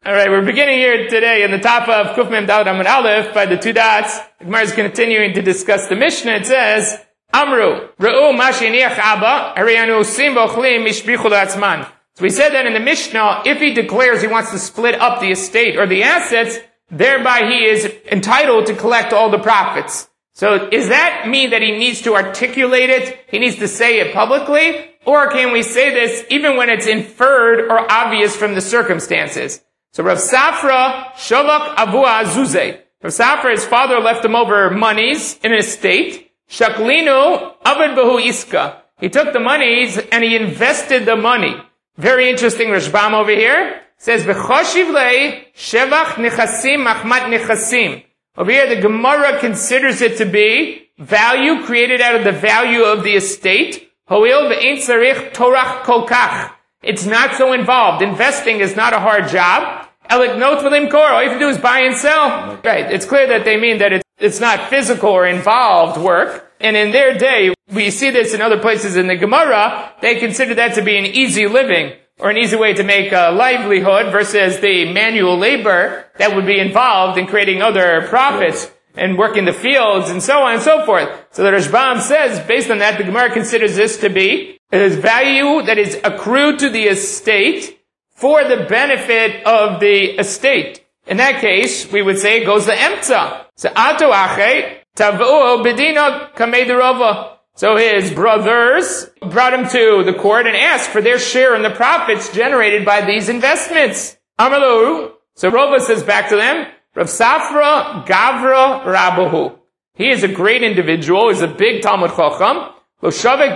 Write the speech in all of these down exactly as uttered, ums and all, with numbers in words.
All right, we're beginning here today in the top of Kuf Mem Daled Amud Aleph by the two dots. The Gemara is continuing to discuss the Mishnah. It says, Amru, Re'u ma she'iniach Abba, Hariyanu Usim Bo'chlim Mishbichu L'Atzman. So we said that in the Mishnah, if he declares he wants to split up the estate or the assets, thereby he is entitled to collect all the profits. So does that mean that he needs to articulate it? He needs to say it publicly? Or can we say this even when it's inferred or obvious from the circumstances? So Rav Safra, Shavak Avu Azuzeh. Rav Safra, his father left him over monies in an estate. Shaklinu Avad Bahu Iska. He took the monies and he invested the money. Very interesting Rashbam over here. It says, V'choshiv lei Shevach Nechasim Machmat Nechasim. Over here the Gemara considers it to be value created out of the value of the estate. Hoil V'ein Tzarich Torach Kolkach. It's not so involved. Investing is not a hard job. Elik note with imkor. All you have to do is buy and sell. Right. It's clear that they mean that it's, it's not physical or involved work. And in their day, we see this in other places in the Gemara, they consider that to be an easy living or an easy way to make a livelihood versus the manual labor that would be involved in creating other profits and working the fields and so on and so forth. So the Rashbam says, based on that, the Gemara considers this to be a value that is accrued to the estate for the benefit of the estate. In that case, we would say it goes to emtza. So ato ache tavu bedina kamei. So his brothers brought him to the court and asked for their share in the profits generated by these investments. Amalu. So Rova says back to them, Rav Safra Gavra Rabahu. He is a great individual. He's a big Talmud Chacham. He's not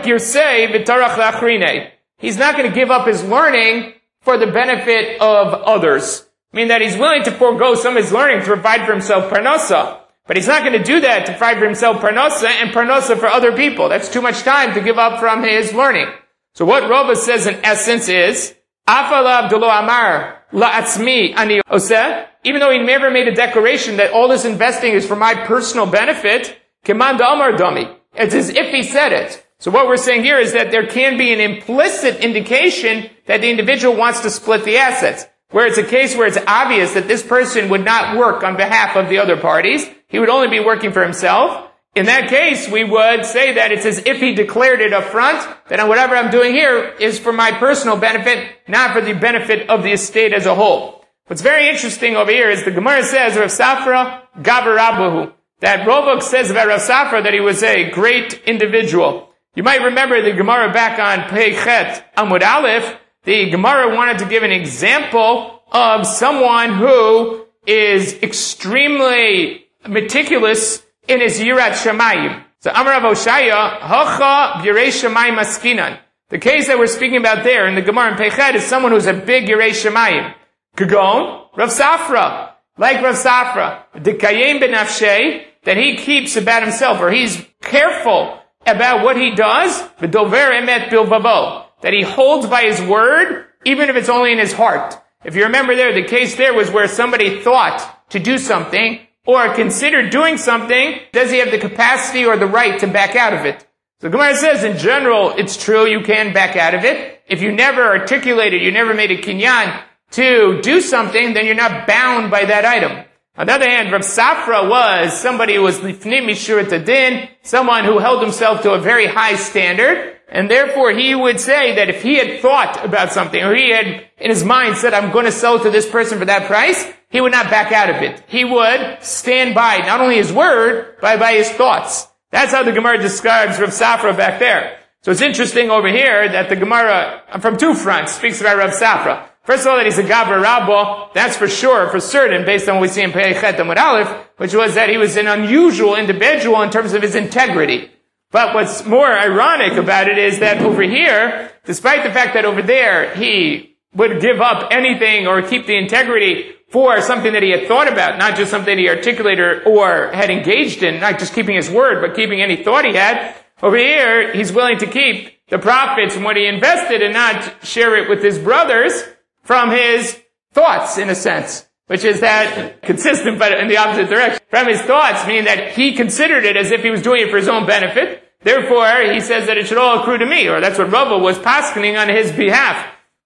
going to give up his learning for the benefit of others. I mean that he's willing to forego some of his learning to provide for himself parnasa. But he's not going to do that to provide for himself parnasa and parnasa for other people. That's too much time to give up from his learning. So what Rava says in essence is, Afala Abdullah Amar La'atzmi Ani Oseh. Even though he never made a declaration that all this investing is for my personal benefit, Keman Damar Dami. It's as if he said it. So what we're saying here is that there can be an implicit indication that the individual wants to split the assets. Where it's a case where it's obvious that this person would not work on behalf of the other parties. He would only be working for himself. In that case, we would say that it's as if he declared it up front, that whatever I'm doing here is for my personal benefit, not for the benefit of the estate as a whole. What's very interesting over here is the Gemara says, Rav Safra Gavar Rabahu. That Rovok says about Rav Safra that he was a great individual. You might remember the Gemara back on Peichet Amud Aleph. The Gemara wanted to give an example of someone who is extremely meticulous in his Yirat Shamayim. So Amar Rav Oshaya, Hocha Yirei Shamayim Askinan. The case that we're speaking about there in the Gemara in Peichet is someone who's a big Yirei Shamayim. Kagon, Rav Safra. Like Rav Safra, Dekayim Benafshei, that he keeps about himself, or he's careful about what he does, V'dover Emet Bilvavo. That he holds by his word, even if it's only in his heart. If you remember there, the case there was where somebody thought to do something, or considered doing something, does he have the capacity or the right to back out of it? So Gemara says, in general, it's true, you can back out of it. If you never articulated, you never made a kinyan to do something, then you're not bound by that item. On the other hand, Rav Safra was somebody who was lifnim mishurat adin, someone who held himself to a very high standard, and therefore he would say that if he had thought about something, or he had in his mind said, I'm going to sell to this person for that price, he would not back out of it. He would stand by not only his word, but by his thoughts. That's how the Gemara describes Rav Safra back there. So it's interesting over here that the Gemara, from two fronts, speaks about Rav Safra. First of all, that he's a Gavra Rabbo, that's for sure, for certain, based on what we see in Peichet Amud Aleph, which was that he was an unusual individual in terms of his integrity. But what's more ironic about it is that over here, despite the fact that over there he would give up anything or keep the integrity for something that he had thought about, not just something he articulated or had engaged in, not just keeping his word, but keeping any thought he had, over here he's willing to keep the profits from what he invested and not share it with his brothers from his thoughts, in a sense. Which is that consistent, but in the opposite direction. From his thoughts, meaning that he considered it as if he was doing it for his own benefit. Therefore, he says that it should all accrue to me, or that's what Rava was paskening on his behalf.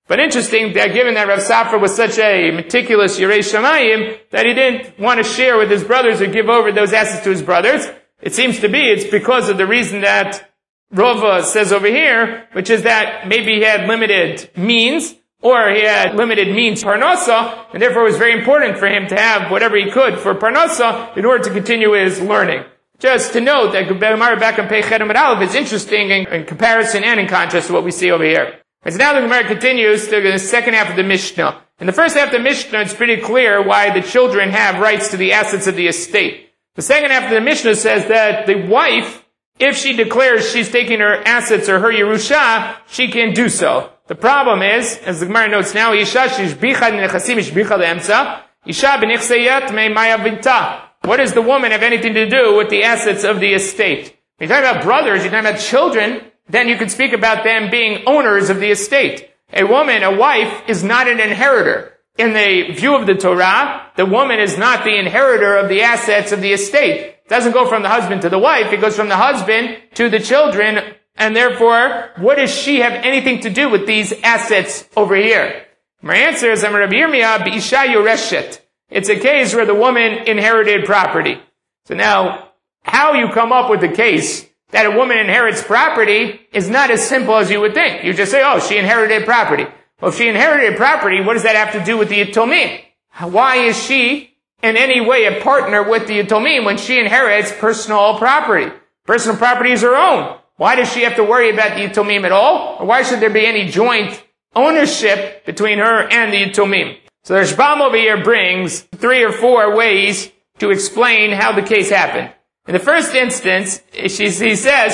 But interesting that given that Rav Safra was such a meticulous Yirei Shamayim, that he didn't want to share with his brothers or give over those assets to his brothers. It seems to be it's because of the reason that Rova says over here, which is that maybe he had limited means, or he had limited means parnasa, and therefore it was very important for him to have whatever he could for parnasa in order to continue his learning. Just to note that Gemara back on Pei Chet Amud Aleph is interesting in, in comparison and in contrast to what we see over here. And so now the Gemara continues to the second half of the Mishnah. In the first half of the Mishnah, it's pretty clear why the children have rights to the assets of the estate. The second half of the Mishnah says that the wife, if she declares she's taking her assets or her Yerusha, she can do so. The problem is, as the Gemara notes now, Isha shishbicha nechasim ishbicha leemsa, Isha b'nichseyat me maya vinta. What does the woman have anything to do with the assets of the estate? When you're talking about brothers, you're talking about children, then you can speak about them being owners of the estate. A woman, a wife, is not an inheritor. In the view of the Torah, the woman is not the inheritor of the assets of the estate. It doesn't go from the husband to the wife, it goes from the husband to the children, and therefore, what does she have anything to do with these assets over here? My answer is, I'm Rabbi Yirmiyah, b'isha yoreshet. It's a case where the woman inherited property. So now, how you come up with the case that a woman inherits property is not as simple as you would think. You just say, oh, she inherited property. Well, if she inherited property, what does that have to do with the Yatomim? Why is she in any way a partner with the Yatomim when she inherits personal property? Personal property is her own. Why does she have to worry about the Yatomim at all? Or why should there be any joint ownership between her and the Yatomim? So the Rashbam over here brings three or four ways to explain how the case happened. In the first instance, he says,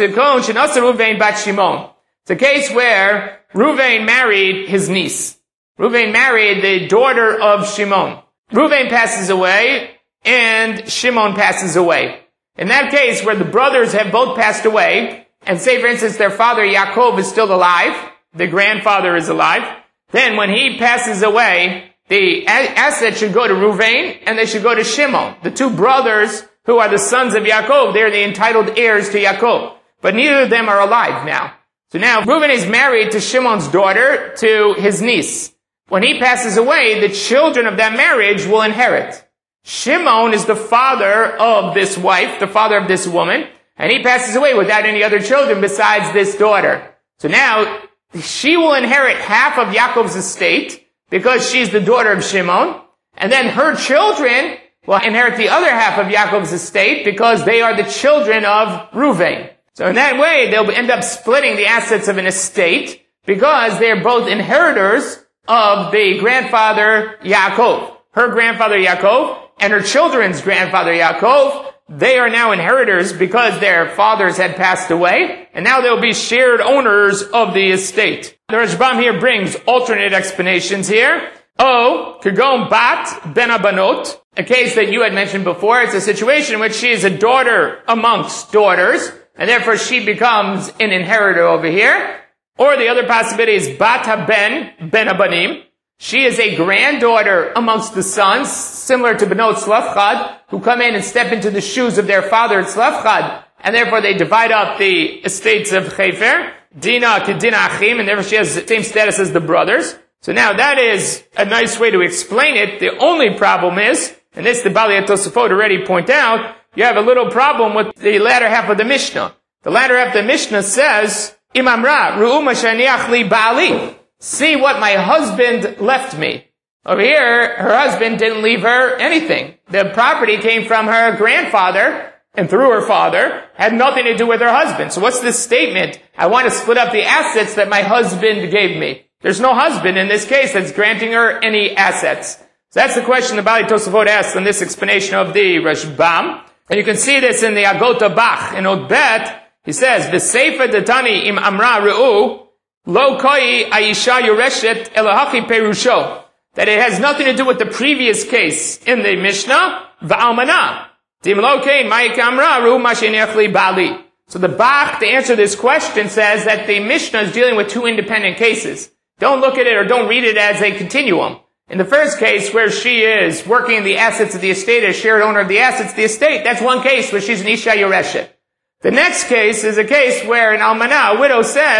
it's a case where Ruvain married his niece. Ruvain married the daughter of Shimon. Ruvain passes away, and Shimon passes away. In that case, where the brothers have both passed away, and say, for instance, their father Yaakov is still alive, the grandfather is alive, then when he passes away, the asset should go to Ruvain, and they should go to Shimon. The two brothers who are the sons of Yaakov, they're the entitled heirs to Yaakov. But neither of them are alive now. So now, Reuben is married to Shimon's daughter, to his niece. When he passes away, the children of that marriage will inherit. Shimon is the father of this wife, the father of this woman, and he passes away without any other children besides this daughter. So now, she will inherit half of Yaakov's estate, because she's the daughter of Shimon, and then her children will inherit the other half of Yaakov's estate because they are the children of Ruvain. So in that way, they'll end up splitting the assets of an estate because they're both inheritors of the grandfather Yaakov. Her grandfather Yaakov and her children's grandfather Yaakov, they are now inheritors because their fathers had passed away, and now they'll be shared owners of the estate. The Rashbam here brings alternate explanations here. Oh, Kagom Bat Ben Abanot, a case that you had mentioned before. It's a situation in which she is a daughter amongst daughters, and therefore she becomes an inheritor over here. Or the other possibility is Bat Ben Ben Abanim. She is a granddaughter amongst the sons, similar to Benot Tzlafchad, who come in and step into the shoes of their father Tzlafchad, and therefore they divide up the estates of Chefer, Dina Kedina Achim, and therefore she has the same status as the brothers. So now that is a nice way to explain it. The only problem is, and this the Bali Tosafot already point out, you have a little problem with the latter half of the Mishnah. The latter half of the Mishnah says, Imamra, Ru'u Mashaniach li Bali. See what my husband left me. Over here, her husband didn't leave her anything. The property came from her grandfather, and through her father, had nothing to do with her husband. So what's this statement? I want to split up the assets that my husband gave me. There's no husband in this case that's granting her any assets. So that's the question the Bali Tosafot asks in this explanation of the Rashbam. And you can see this in the Agota Bach. In Od Bet, he says, V'seifa detani im amra re'u, lo koi aisha yoreshet elahachi perusho. That it has nothing to do with the previous case in the Mishnah, v'almana. Dim lo kein ma'ik amra re'u mashenech li bali. So the Bach, to answer this question, says that the Mishnah is dealing with two independent cases. Don't look at it or don't read it as a continuum. In the first case, where she is working in the assets of the estate as shared owner of the assets of the estate, that's one case where she's an Isha Yoreshet. The next case is a case where an Almanah, a widow, says,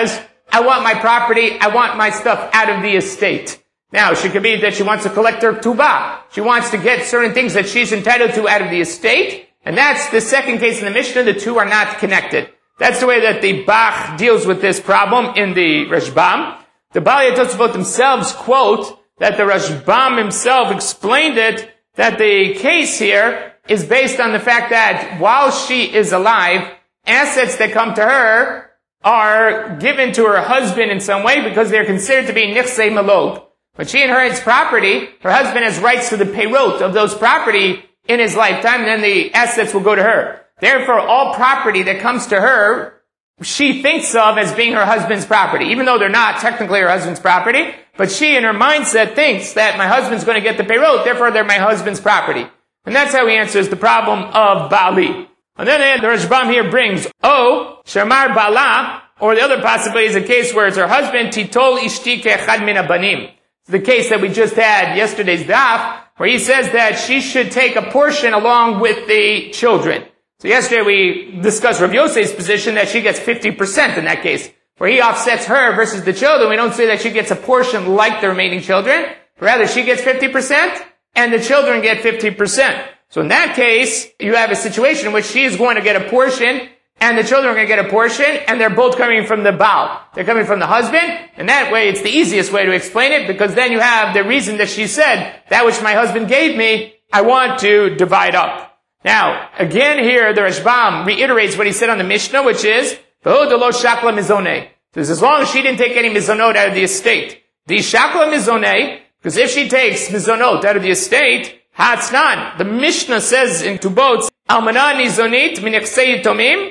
I want my property, I want my stuff out of the estate. Now, she could be that she wants to collect her ktubah. She wants to get certain things that she's entitled to out of the estate. And that's the second case in the Mishnah. The two are not connected. That's the way that the Bach deals with this problem in the Rashbam. The Balei Tosafot themselves quote that the Rashbam himself explained it, that the case here is based on the fact that while she is alive, assets that come to her are given to her husband in some way because they're considered to be nichsei malog. When she inherits property, her husband has rights to the peirot of those property in his lifetime, and then the assets will go to her. Therefore, all property that comes to her, she thinks of as being her husband's property, even though they're not technically her husband's property. But she, in her mindset, thinks that my husband's going to get the peirot, therefore they're my husband's property. And that's how he answers the problem of Bali. And then the Rashbam here brings, oh, Shamar Bala, or the other possibility is a case where it's her husband, Titol Ishti Ke'echad min habanim. The case that we just had yesterday's daf, where he says that she should take a portion along with the children. So yesterday we discussed Rav Yosef's position that she gets fifty percent in that case, where he offsets her versus the children. We don't say that she gets a portion like the remaining children. Rather, she gets fifty percent and the children get fifty percent. So in that case, you have a situation in which she is going to get a portion and the children are going to get a portion, and they're both coming from the Baal. They're coming from the husband, and that way it's the easiest way to explain it, because then you have the reason that she said, that which my husband gave me, I want to divide up. Now, again here, the Rashbam reiterates what he said on the Mishnah, which is, V'hodelo shakla mizoneh. Because as long as she didn't take any mizonot out of the estate, the shakla mizoneh, because if she takes mizonot out of the estate, hatznan, the Mishnah says in Tubot, almanah nizonit min nechsei yitomim,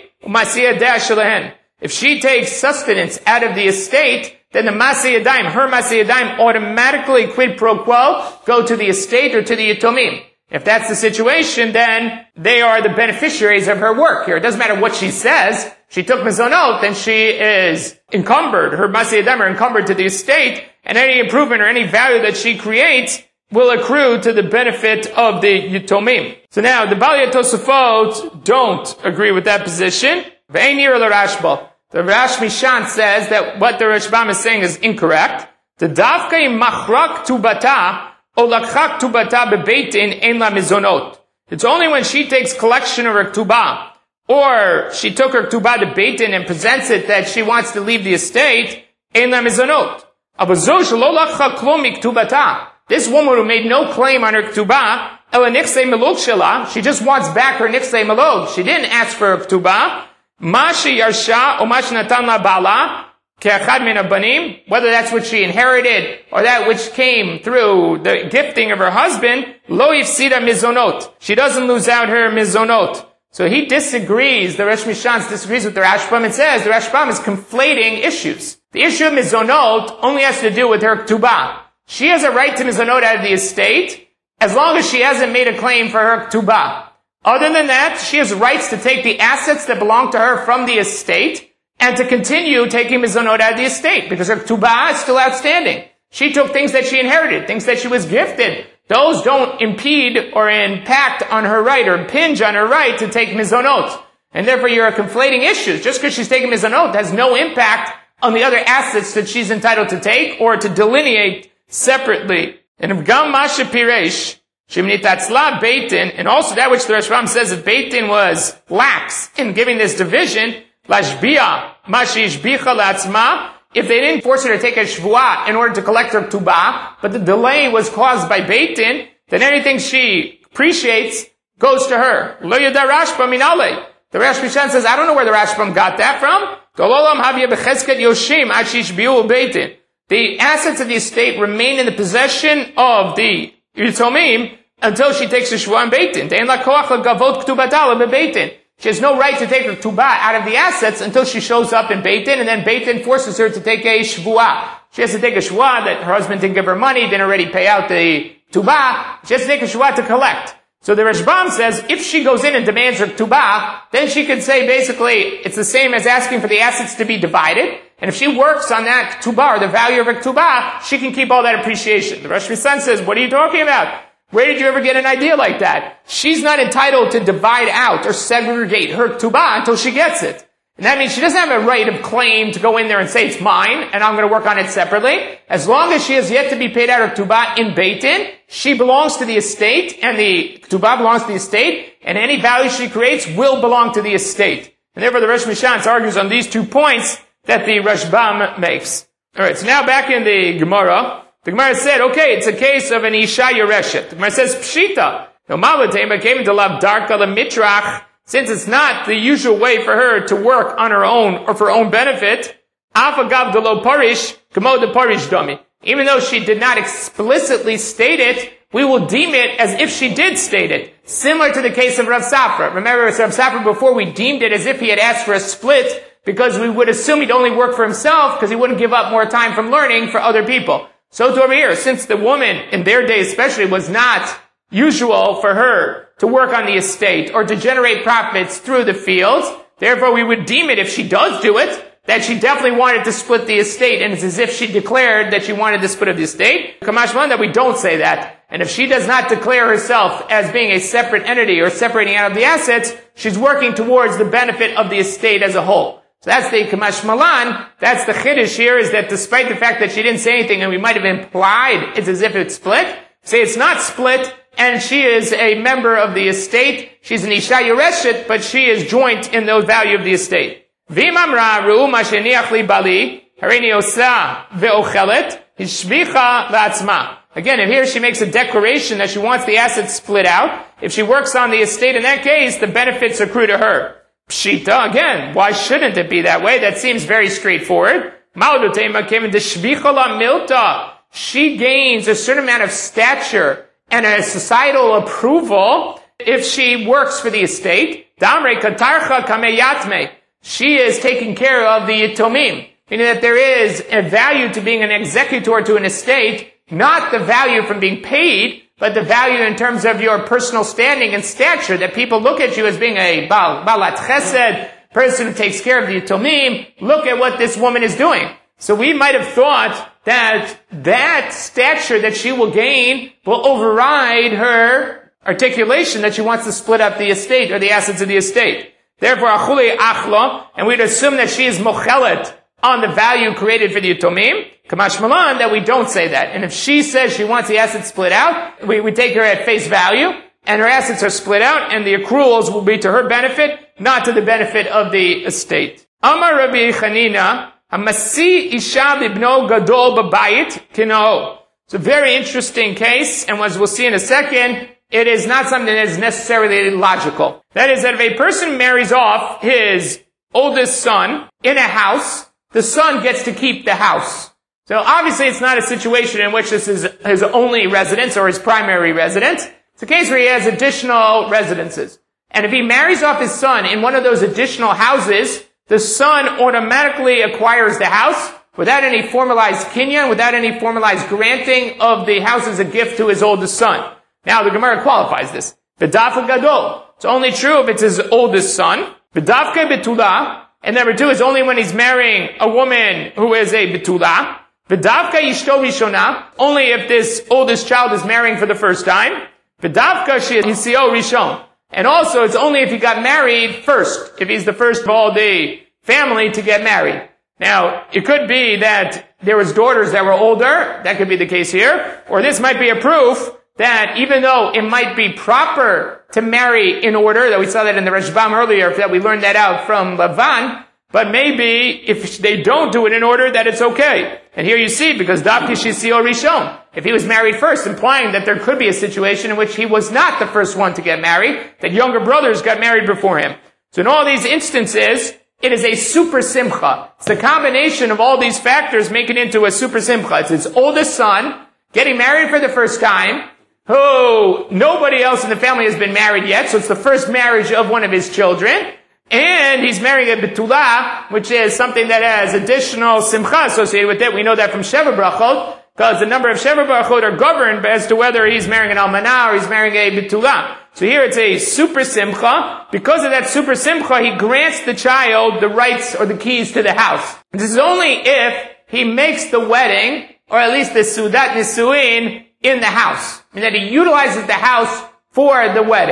if she takes sustenance out of the estate, then the Maseh Yadayim, her Maseh Yadayim, automatically quid pro quo go to the estate or to the Yitomim. If that's the situation, then they are the beneficiaries of her work here. It doesn't matter what she says. She took mizonot, then she is encumbered. Her Maseh Yadayim are encumbered to the estate, and any improvement or any value that she creates will accrue to the benefit of the Yitomim. So now, the Balei Tosafot don't agree with that position. Ve'enir l'Rashba. The Rash Mishan says that what the Rashbam is saying is incorrect. The Davkei machrak tubata, o lakchak tubata bebeitin en la mizonot. It's only when she takes collection of her ktubah, or she took her ktubah to beitin and presents it that she wants to leave the estate, en la mizonot. Abazo shelo lakchak klum miktubata. This woman who made no claim on her ktubah, ela nichsei melog shela, she just wants back her nichsei melog. She didn't ask for her ktubah. Ma sheyarsha o ma shenatan la bala ke'echad min habanim, whether that's what she inherited or that which came through the gifting of her husband, lo yifsida mizonot. She doesn't lose out her mizonot. So he disagrees, the Rosh Mishan disagrees with the Rashbam and says the Rashbam is conflating issues. The issue of mizonot only has to do with her ktubah. She has a right to mizonot out of the estate, as long as she hasn't made a claim for her ktubah. Other than that, she has rights to take the assets that belong to her from the estate, and to continue taking mizonot out of the estate, because her ktubah is still outstanding. She took things that she inherited, things that she was gifted. Those don't impede or impact on her right, or impinge on her right to take mizonot. And therefore you're conflating issues. Just because she's taking mizonot has no impact on the other assets that she's entitled to take, or to delineate separately. And if Gam Masha Piresh, Shemini Tatzla Beitin, and also that which the Rashbam says that Beitin was lax in giving this division, Lashbia, Mashish Bicha Latzma, if they didn't force her to take a Shvuah in order to collect her Tubah, but the delay was caused by Beitin, then anything she appreciates goes to her. Lo Yada Rashbam Minale. The Rosh Mishan says, I don't know where the Rashbam got that from. Dololam Havya Bechesket Yoshim Achish Biu Beitin. The assets of the estate remain in the possession of the Yitomim until she takes a Shvuah in Beitin. She has no right to take her Tubah out of the assets until she shows up in Beitin, and then Beitin forces her to take a Shvuah. She has to take a Shvuah that her husband didn't give her money, didn't already pay out the Tubah. She has to take a Shvuah to collect. So the Rashbam says, if she goes in and demands her Tubah, then she could say basically, it's the same as asking for the assets to be divided. And if she works on that Tubah, or the value of her Tubah, she can keep all that appreciation. The Rosh Mishan says, what are you talking about? Where did you ever get an idea like that? She's not entitled to divide out or segregate her Tubah until she gets it. And that means she doesn't have a right of claim to go in there and say, it's mine, and I'm going to work on it separately. As long as she has yet to be paid out of Ketubah in Beit Din, she belongs to the estate, and the Ketubah belongs to the estate, and any value she creates will belong to the estate. And therefore the Rosh Mishans argues on these two points that the Rashbam makes. Alright, so now back in the Gemara, the Gemara said, okay, it's a case of an Isha Yereshet. The Gemara says, Pshita. No Malatema came to love Darka the Mitrach. Since it's not the usual way for her to work on her own or for her own benefit, Afagav de lo Parish, Gamo de Parish Dami. Even though she did not explicitly state it, we will deem it as if she did state it. Similar to the case of Rav Safra. Remember, Rav Safra before we deemed it as if he had asked for a split because we would assume he'd only work for himself because he wouldn't give up more time from learning for other people. So to over here, since the woman in their day especially was not usual for her to work on the estate or to generate profits through the fields, therefore we would deem it, if she does do it, that she definitely wanted to split the estate, and it's as if she declared that she wanted to split of the estate. Kamashman, that we don't say that. And if she does not declare herself as being a separate entity or separating out of the assets, she's working towards the benefit of the estate as a whole. So that's the Kamash Malan. That's the Chiddush here, is that despite the fact that she didn't say anything and we might have implied it's as if it's split, say it's not split, and she is a member of the estate. She's an Isha Yereshet, but she is joint in the value of the estate. V'imamra ru'u ma sheniach li bali, hareini osa ve'ochelet, hishvicha la'atzma. Again, if here she makes a declaration that she wants the assets split out, if she works on the estate, in that case, the benefits accrue to her. Pshita, again, why shouldn't it be that way? That seems very straightforward. Ma'odotema came into shvicha la milta. She gains a certain amount of stature and a societal approval if she works for the estate. Damre katarcha kameyatme. She is taking care of the yitomim, meaning that there is a value to being an executor to an estate, not the value from being paid, but the value in terms of your personal standing and stature, that people look at you as being a bal, balat chesed, person who takes care of the yitomim. Look at what this woman is doing. So we might have thought that that stature that she will gain will override her articulation that she wants to split up the estate or the assets of the estate. Therefore, achule achla, and we'd assume that she is mochelet on the value created for the yitomim. Kamash malan, that we don't say that. And if she says she wants the assets split out, we, we take her at face value, and her assets are split out, and the accruals will be to her benefit, not to the benefit of the estate. Amar Rabbi Chanina, Hamasi isha libno gadol b'bayit kino. It's a very interesting case, and as we'll see in a second, it is not something that is necessarily logical. That is, that if a person marries off his oldest son in a house, the son gets to keep the house. So obviously it's not a situation in which this is his only residence or his primary residence. It's a case where he has additional residences. And if he marries off his son in one of those additional houses, the son automatically acquires the house without any formalized kinyan, without any formalized granting of the house as a gift to his oldest son. Now the Gemara qualifies this. B'dafka gadol. It's only true if it's his oldest son. B'dafka betula. And number two is only when he's marrying a woman who is a betula. B'dafka yishto rishona. Only if this oldest child is marrying for the first time. B'dafka hisio rishon. And also, it's only if he got married first, if he's the first of all the family to get married. Now, it could be that there was daughters that were older, that could be the case here, or this might be a proof that even though it might be proper to marry in order, that we saw that in the Rashbam earlier, that we learned that out from Lavan, but maybe if they don't do it in order, that it's okay. And here you see, because Davki Shisio Rishon, if he was married first, implying that there could be a situation in which he was not the first one to get married, that younger brothers got married before him. So in all these instances, it is a super simcha. It's the combination of all these factors make it into a super simcha. It's his oldest son getting married for the first time, who nobody else in the family has been married yet, so it's the first marriage of one of his children. And he's marrying a betula, which is something that has additional simcha associated with it. We know that from Sheva Brachot, because the number of Sheva Brachot are governed as to whether he's marrying an almanah or he's marrying a betula. So here it's a super simcha. Because of that super simcha, he grants the child the rights or the keys to the house. And this is only if he makes the wedding, or at least the Sudat Nisuin, in the house. And that he utilizes the house for the wedding.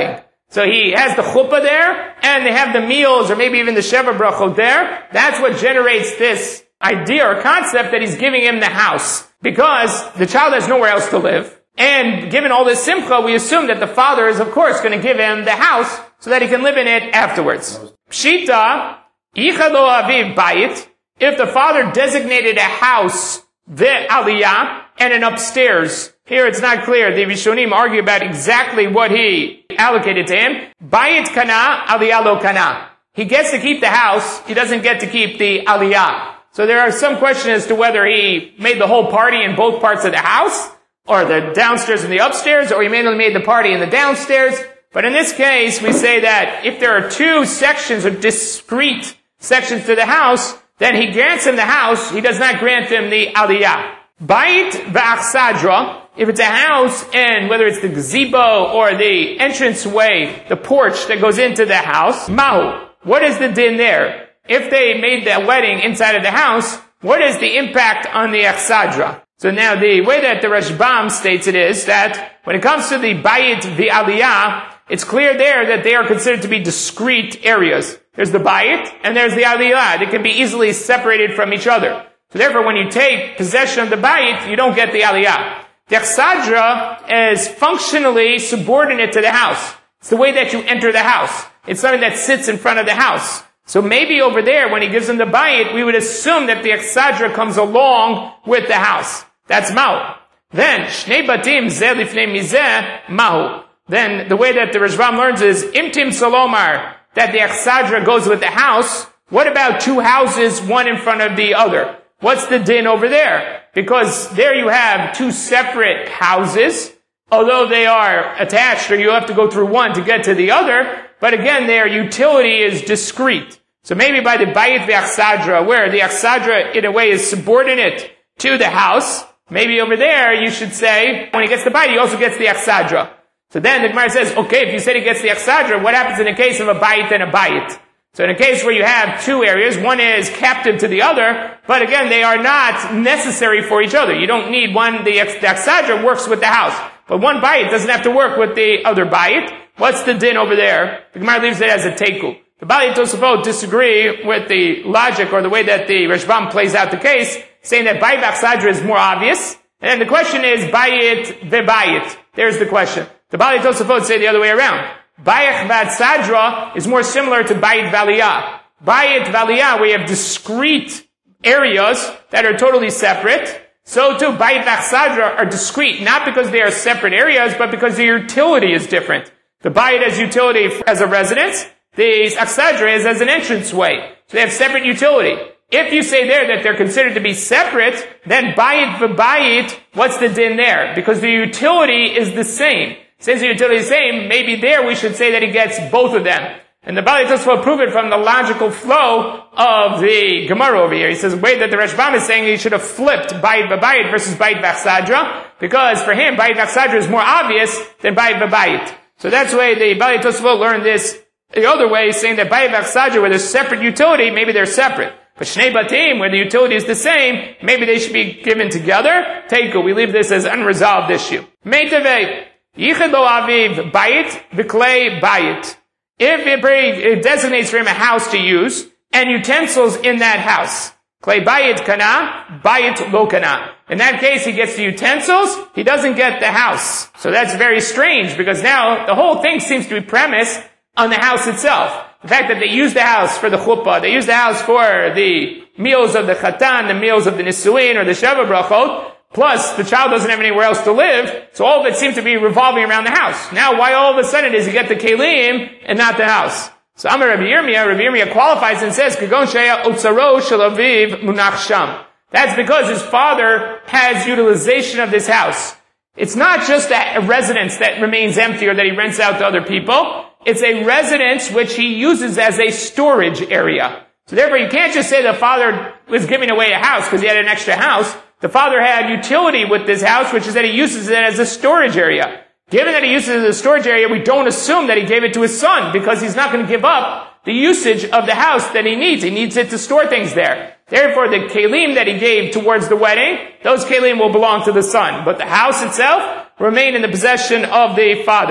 So he has the chuppah there, and they have the meals, or maybe even the sheva brachot there. That's what generates this idea or concept that he's giving him the house. Because the child has nowhere else to live. And given all this simcha, we assume that the father is, of course, going to give him the house so that he can live in it afterwards. Pshita, yichad lo aviv bayit. If the father designated a house, the aliyah, and an upstairs. Here it's not clear. The Rishonim argue about exactly what he allocated to him. Bayit kana, aliyah lo kana. He gets to keep the house, he doesn't get to keep the aliyah. So there are some questions as to whether he made the whole party in both parts of the house, or the downstairs and the upstairs, or he mainly made the party in the downstairs. But in this case, we say that if there are two sections or discrete sections to the house, then he grants him the house, he does not grant him the aliyah. Bait v'achsadra, if it's a house, and whether it's the gazebo or the entranceway, the porch that goes into the house, mahu, what is the din there? If they made the wedding inside of the house, what is the impact on the achsadra? So now the way that the Rashbam states it is that when it comes to the bayit v'aliyah, it's clear there that they are considered to be discrete areas. There's the bayit and there's the aliyah. They can be easily separated from each other. So therefore, when you take possession of the bayit, you don't get the aliyah. The achsadra is functionally subordinate to the house. It's the way that you enter the house. It's something that sits in front of the house. So maybe over there, when he gives him the bayit, we would assume that the achsadra comes along with the house. That's mahu. Then, shnei batim zeh lifnei mizeh mahu. Then, the way that the Rashbam learns is, imtim salomar, that the achsadra goes with the house. What about two houses, one in front of the other? What's the din over there? Because there you have two separate houses, although they are attached, or you have to go through one to get to the other, but again, their utility is discrete. So maybe by the bayit v'achsadra, where the achsadra in a way is subordinate to the house, maybe over there you should say, when he gets the bayit, he also gets the achsadra. So then the Gemara says, okay, if you said he gets the achsadra, what happens in a case of a bayit and a bayit? So in a case where you have two areas, one is captive to the other, but again, they are not necessary for each other. You don't need one, the, the achsadra works with the house. But one bayit doesn't have to work with the other bayit. What's the din over there? The Gemara leaves it as a teku. The Bali Tosafot disagree with the logic or the way that the Rashbam plays out the case, saying that bayit v'achsadra is more obvious. And then the question is bayit ve'bayit. There's the question. The Bali Tosafot say the other way around. Bayit v'achsadra is more similar to bayit v'aliyah. Bayit v'aliyah, we have discrete areas that are totally separate. So too, bayit v'achsadra are discrete, not because they are separate areas, but because their utility is different. The bayit has utility as a residence. The achsadra is as an entranceway. So they have separate utility. If you say there that they're considered to be separate, then bayit v'bayit, what's the din there? Because the utility is the same. Since the utility is the same, maybe there we should say that he gets both of them. And the Bali Tosafot prove it from the logical flow of the Gemara over here. He says the way that the Rashbam is saying he should have flipped bayit v'bayit versus bayit v'achsadra, because for him bayit v'achsadra is more obvious than bayit v'bayit. So that's the way the Bali Tosafot learned this the other way, saying that bayit v'achsadra, where there's separate utility, maybe they're separate. But shnei batim, where the utility is the same, maybe they should be given together. Teku, we leave this as unresolved issue. Meitavei, yichad lo aviv bayit v'klei bayit. If it, it designates for him a house to use, and utensils in that house. Klei bayit kana, bayit lo kana. In that case, he gets the utensils, he doesn't get the house. So that's very strange, because now the whole thing seems to be premised on the house itself. The fact that they use the house for the chuppah, they use the house for the meals of the chatan, the meals of the nisuin, or the sheva brachot, plus the child doesn't have anywhere else to live, so all of it seems to be revolving around the house. Now, why all of a sudden does he get the kelim and not the house? So Amar Rabbi Yirmiyah, Rabbi Yirmiyah qualifies and says, Kagon sheya otzaro shel aviv munach sham. That's because his father has utilization of this house. It's not just a residence that remains empty or that he rents out to other people. It's a residence which he uses as a storage area. So therefore, you can't just say the father was giving away a house because he had an extra house. The father had utility with this house, which is that he uses it as a storage area. Given that he uses it as a storage area, we don't assume that he gave it to his son, because he's not going to give up the usage of the house that he needs. He needs it to store things there. Therefore, the kelim that he gave towards the wedding, those kelim will belong to the son. But the house itself remain in the possession of the father.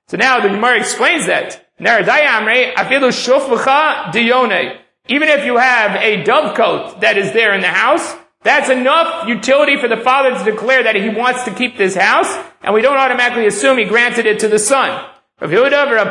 So now the Gemara explains that. Even if you have a dovecote that is there in the house, that's enough utility for the father to declare that he wants to keep this house, and we don't automatically assume he granted it to the son. Even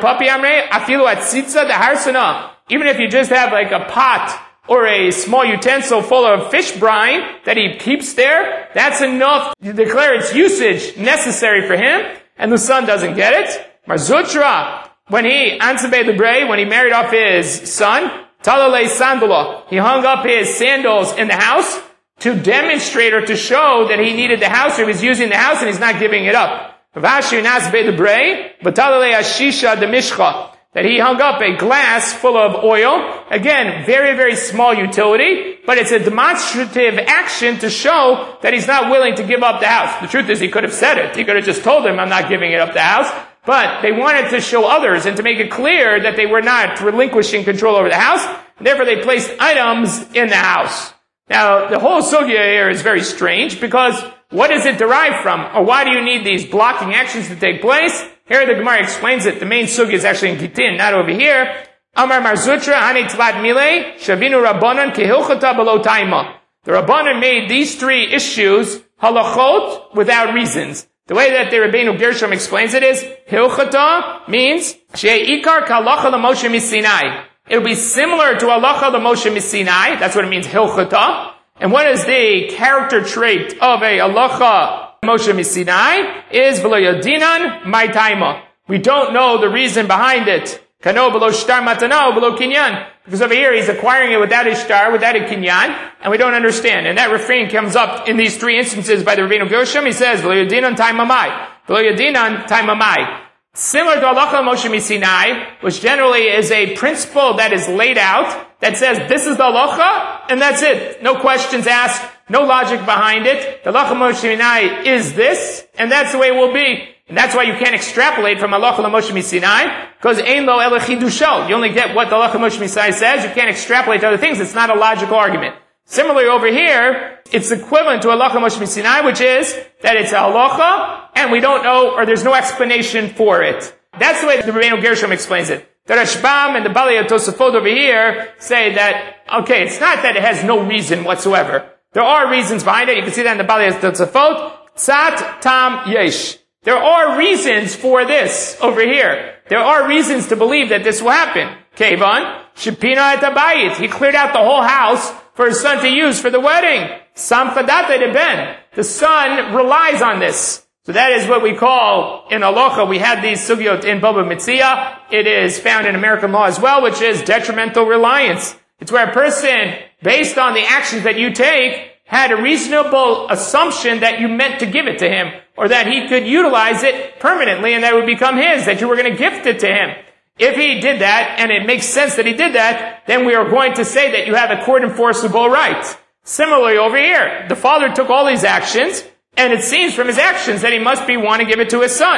if you just have like a pot or a small utensil full of fish brine that he keeps there, that's enough to declare its usage necessary for him, and the son doesn't get it. Marzutra, when he, Ansebe the Bray, when he married off his son, Talalei Sandala, he hung up his sandals in the house to demonstrate or to show that he needed the house, or he was using the house and he's not giving it up. Vashi Nasbe the Bray, Batalale Ashisha the Mishcha, that he hung up a glass full of oil. Again, very, very small utility, but it's a demonstrative action to show that he's not willing to give up the house. The truth is, he could have said it. He could have just told him, I'm not giving it up the house. But they wanted to show others and to make it clear that they were not relinquishing control over the house. And therefore, they placed items in the house. Now, the whole sugya here is very strange, because what is it derived from? Or why do you need these blocking actions to take place? Here the Gemara explains it. The main sugya is actually in Gitin, not over here. Amar Marzutra, Hani Tvat Mile, Shavinu Rabbanan, Kehilchata Below Taima. The Rabbanan made these three issues halachot without reasons. The way that the Rabbeinu Gershom explains it is, Hilchata means, She'ikar kalacha l'Moshe misinai. It'll be similar to halacha l'Moshe misinai. That's what it means, Hilchata. And what is the character trait of a halacha Moshe misinai? Is v'lo yadinan my taima. We don't know the reason behind it. Kano below shtar matana below kinyan. Because over here he's acquiring it without a shtar, without a kinyan, and we don't understand. And that refrain comes up in these three instances by the Rabbeinu Gershom. He says, v'lo yadinan taimamai. V'lo yadinan taimamai. Similar to halacha Moshe misinai, which generally is a principle that is laid out, that says this is the halacha, and that's it. No questions asked, no logic behind it. The halacha Moshe misinai is this, and that's the way it will be. And that's why you can't extrapolate from halacha Moshe misinai, because ein lo ela chidusho. You only get what the halacha Moshe misinai says. You can't extrapolate to other things. It's not a logical argument. Similarly over here, it's equivalent to halacha Moshe misinai, which is that it's a halacha, and we don't know, or there's no explanation for it. That's the way the Rabbeinu Gershom explains it. The Rashbam and the Bali Tosafot over here say that, okay, it's not that it has no reason whatsoever. There are reasons behind it. You can see that in the Bali Tosafot. Tzat tam yesh. There are reasons for this over here. There are reasons to believe that this will happen. Kevan, Shipina et abayit. He cleared out the whole house for his son to use for the wedding. Samchadate de ben. The son relies on this. So that is what we call, in halacha, we had these sugyot in Baba Metzia. It is found in American law as well, which is detrimental reliance. It's where a person, based on the actions that you take, had a reasonable assumption that you meant to give it to him, or that he could utilize it permanently and that it would become his, that you were going to gift it to him. If he did that, and it makes sense that he did that, then we are going to say that you have a court enforceable right. Similarly over here, the father took all these actions, and it seems from his actions that he must be want to give it to his son.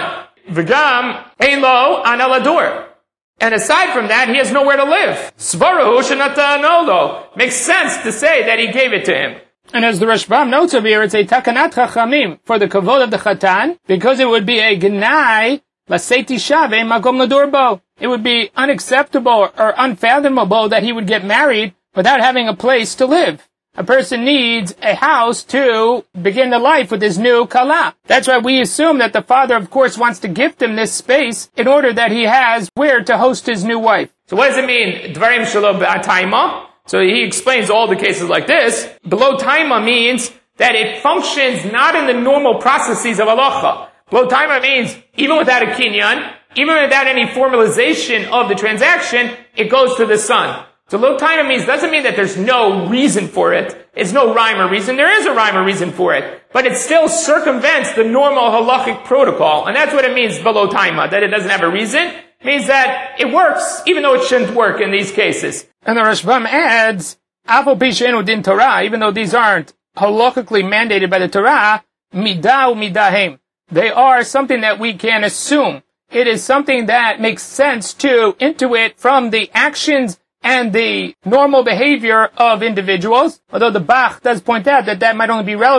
V'gam ein lo analadur. And aside from that, he has nowhere to live. Svarahu shenatano. Makes sense to say that he gave it to him. And as the Rashbam notes over here, it's a takanat chachamim for the kavod of the chatan, because it would be a gnai laseti shave makom ladurbo. It would be unacceptable or unfathomable that he would get married without having a place to live. A person needs a house to begin the life with his new kala. That's why we assume that the father, of course, wants to gift him this space in order that he has where to host his new wife. So what does it mean? Dvarim shelo b'ataima. So he explains all the cases like this. Below taima means that it functions not in the normal processes of halacha. Below taima means even without a kinyan, even without any formalization of the transaction, it goes to the son. So lo taima means doesn't mean that there's no reason for it. It's no rhyme or reason. There is a rhyme or reason for it. But it still circumvents the normal halachic protocol. And that's what it means below taima, that it doesn't have a reason. It means that it works, even though it shouldn't work in these cases. And the Rashbam adds, Afal Pisheinu din Torah, even though these aren't halachically mandated by the Torah, midah umidahem. They are something that we can assume. It is something that makes sense to intuit from the actions and the normal behavior of individuals, although the Bach does point out that that might only be relevant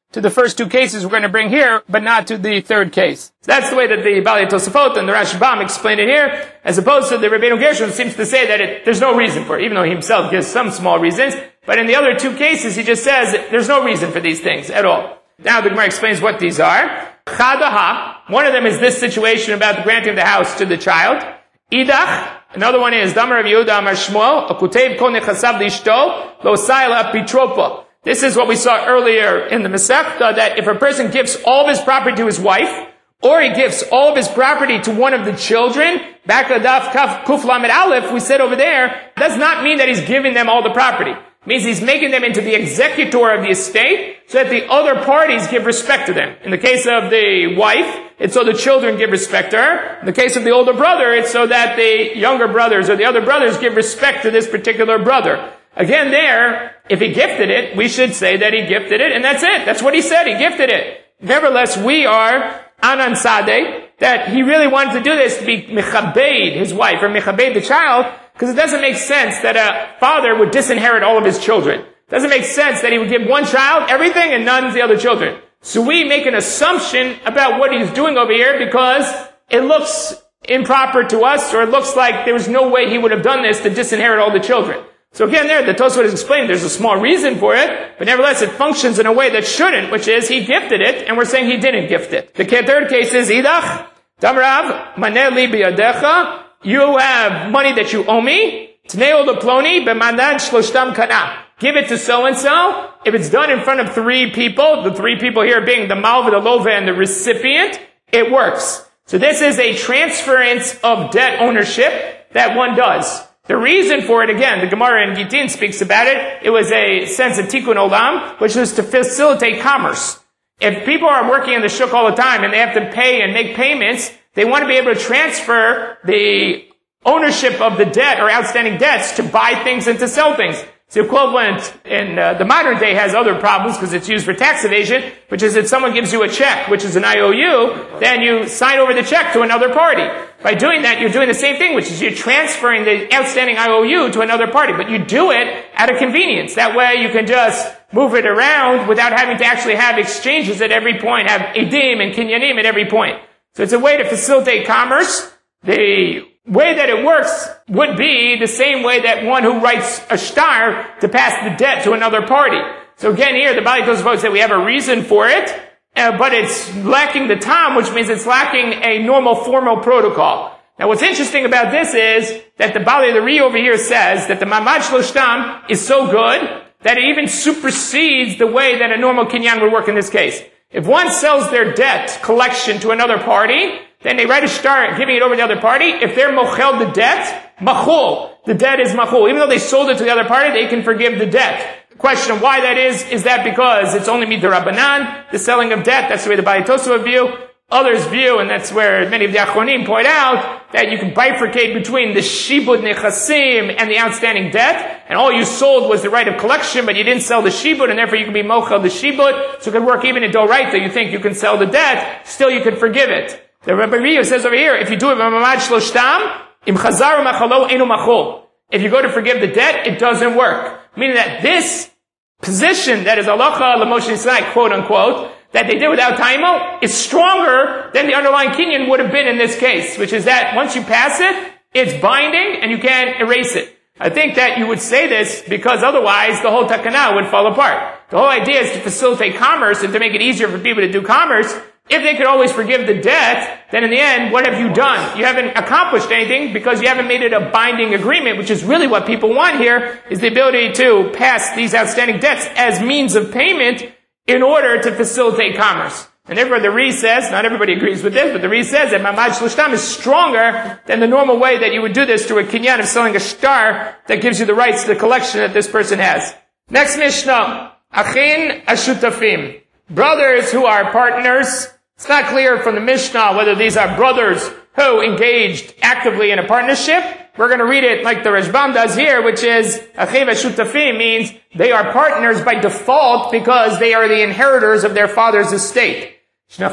to the first two cases we're going to bring here, but not to the third case. So that's the way that the Bali Tosafot and the Rashbam explain it here, as opposed to the Rabbeinu Gershon seems to say that it, there's no reason for it, even though he himself gives some small reasons. But in the other two cases, he just says there's no reason for these things at all. Now the Gemara explains what these are. Chadaha, one of them is this situation about the granting of the house to the child. Idach, another one is Damar of Yehuda Amar Shmuel, Akutev Kol Nechasav Lishto, Lo Saila Pitropa. This is what we saw earlier in the Masechta, that if a person gives all of his property to his wife, or he gives all of his property to one of the children, back at Daf Kaf Kuf Lamed Aleph, we said over there, does not mean that he's giving them all the property. It means he's making them into the executor of the estate, so that the other parties give respect to them. In the case of the wife, it's so the children give respect to her. In the case of the older brother, it's so that the younger brothers or the other brothers give respect to this particular brother. Again there, if he gifted it, we should say that he gifted it, and that's it. That's what he said, he gifted it. Nevertheless, we are Anan Sadeh, that he really wanted to do this to be Mechabeid, his wife, or Mechabeid, the child, because it doesn't make sense that a father would disinherit all of his children. It doesn't make sense that he would give one child everything and none to the other children. So we make an assumption about what he's doing over here because it looks improper to us, or it looks like there was no way he would have done this to disinherit all the children. So again there, the Tosfot is explaining there's a small reason for it, but nevertheless it functions in a way that shouldn't, which is he gifted it, and we're saying he didn't gift it. The third case is Idach, Damrav, Maneh li biyadecha, you have money that you owe me, Tneo leploni, b'manan shloshtam kana. Give it to so-and-so. If it's done in front of three people, the three people here being the malva, the lova, and the recipient, it works. So this is a transference of debt ownership that one does. The reason for it, again, the Gemara in Gittin speaks about it. It was a sense of tikkun olam, which was to facilitate commerce. If people are working in the shuk all the time and they have to pay and make payments, they want to be able to transfer the ownership of the debt or outstanding debts to buy things and to sell things. The equivalent in uh, the modern day has other problems because it's used for tax evasion, which is if someone gives you a check, which is an I O U, then you sign over the check to another party. By doing that, you're doing the same thing, which is you're transferring the outstanding I O U to another party, but you do it out of convenience. That way you can just move it around without having to actually have exchanges at every point, have edim and kinyanim at every point. So it's a way to facilitate commerce. The way that it works would be the same way that one who writes a shtar to pass the debt to another party. So again here, the Bali Tosafot said we have a reason for it, uh, but it's lacking the tam, which means it's lacking a normal formal protocol. Now what's interesting about this is that the Bali the Ri over here says that the Mamad Shloshtam is so good that it even supersedes the way that a normal kinyan would work in this case. If one sells their debt collection to another party, then they write a shtar giving it over to the other party. If they're mochel the debt, machul. The debt is machul. Even though they sold it to the other party, they can forgive the debt. The question of why that is, is that because it's only midarabanan, the selling of debt. That's the way the Bali Tosafot view. Others view, and that's where many of the Achronim point out, that you can bifurcate between the shibud nechasim and the outstanding debt, and all you sold was the right of collection, but you didn't sell the shibud, and therefore you can be mochel the shibud, so it could work even in doraita. You think you can sell the debt, still you can forgive it. The Rabbi Rio says over here, if you do it mamad shloshtam, im chazar machalo enu machol. If you go to forgive the debt, it doesn't work. Meaning that this position that is halacha l'Moshe Sinai, quote unquote, that they did without taimo, is stronger than the underlying kinyan would have been in this case, which is that once you pass it, it's binding and you can't erase it. I think that you would say this because otherwise the whole takana would fall apart. The whole idea is to facilitate commerce and to make it easier for people to do commerce. If they could always forgive the debt, then in the end, what have you done? You haven't accomplished anything because you haven't made it a binding agreement, which is really what people want here, is the ability to pass these outstanding debts as means of payment in order to facilitate commerce. And therefore the Ri says, not everybody agrees with this, but the Ri says that Mamad Shloshtam is stronger than the normal way that you would do this through a kinyan of selling a shtar that gives you the rights to the collection that this person has. Next Mishnah, Achin Ashutafim. Brothers who are partners. It's not clear from the Mishnah whether these are brothers who engaged actively in a partnership. We're going to read it like the Rashbam does here, which is, Achiv Ashutafim means they are partners by default because they are the inheritors of their father's estate. One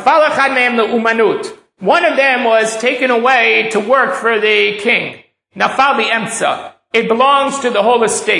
of them was taken away to work for the king. Nafal the Emtsa. It belongs to the whole estate.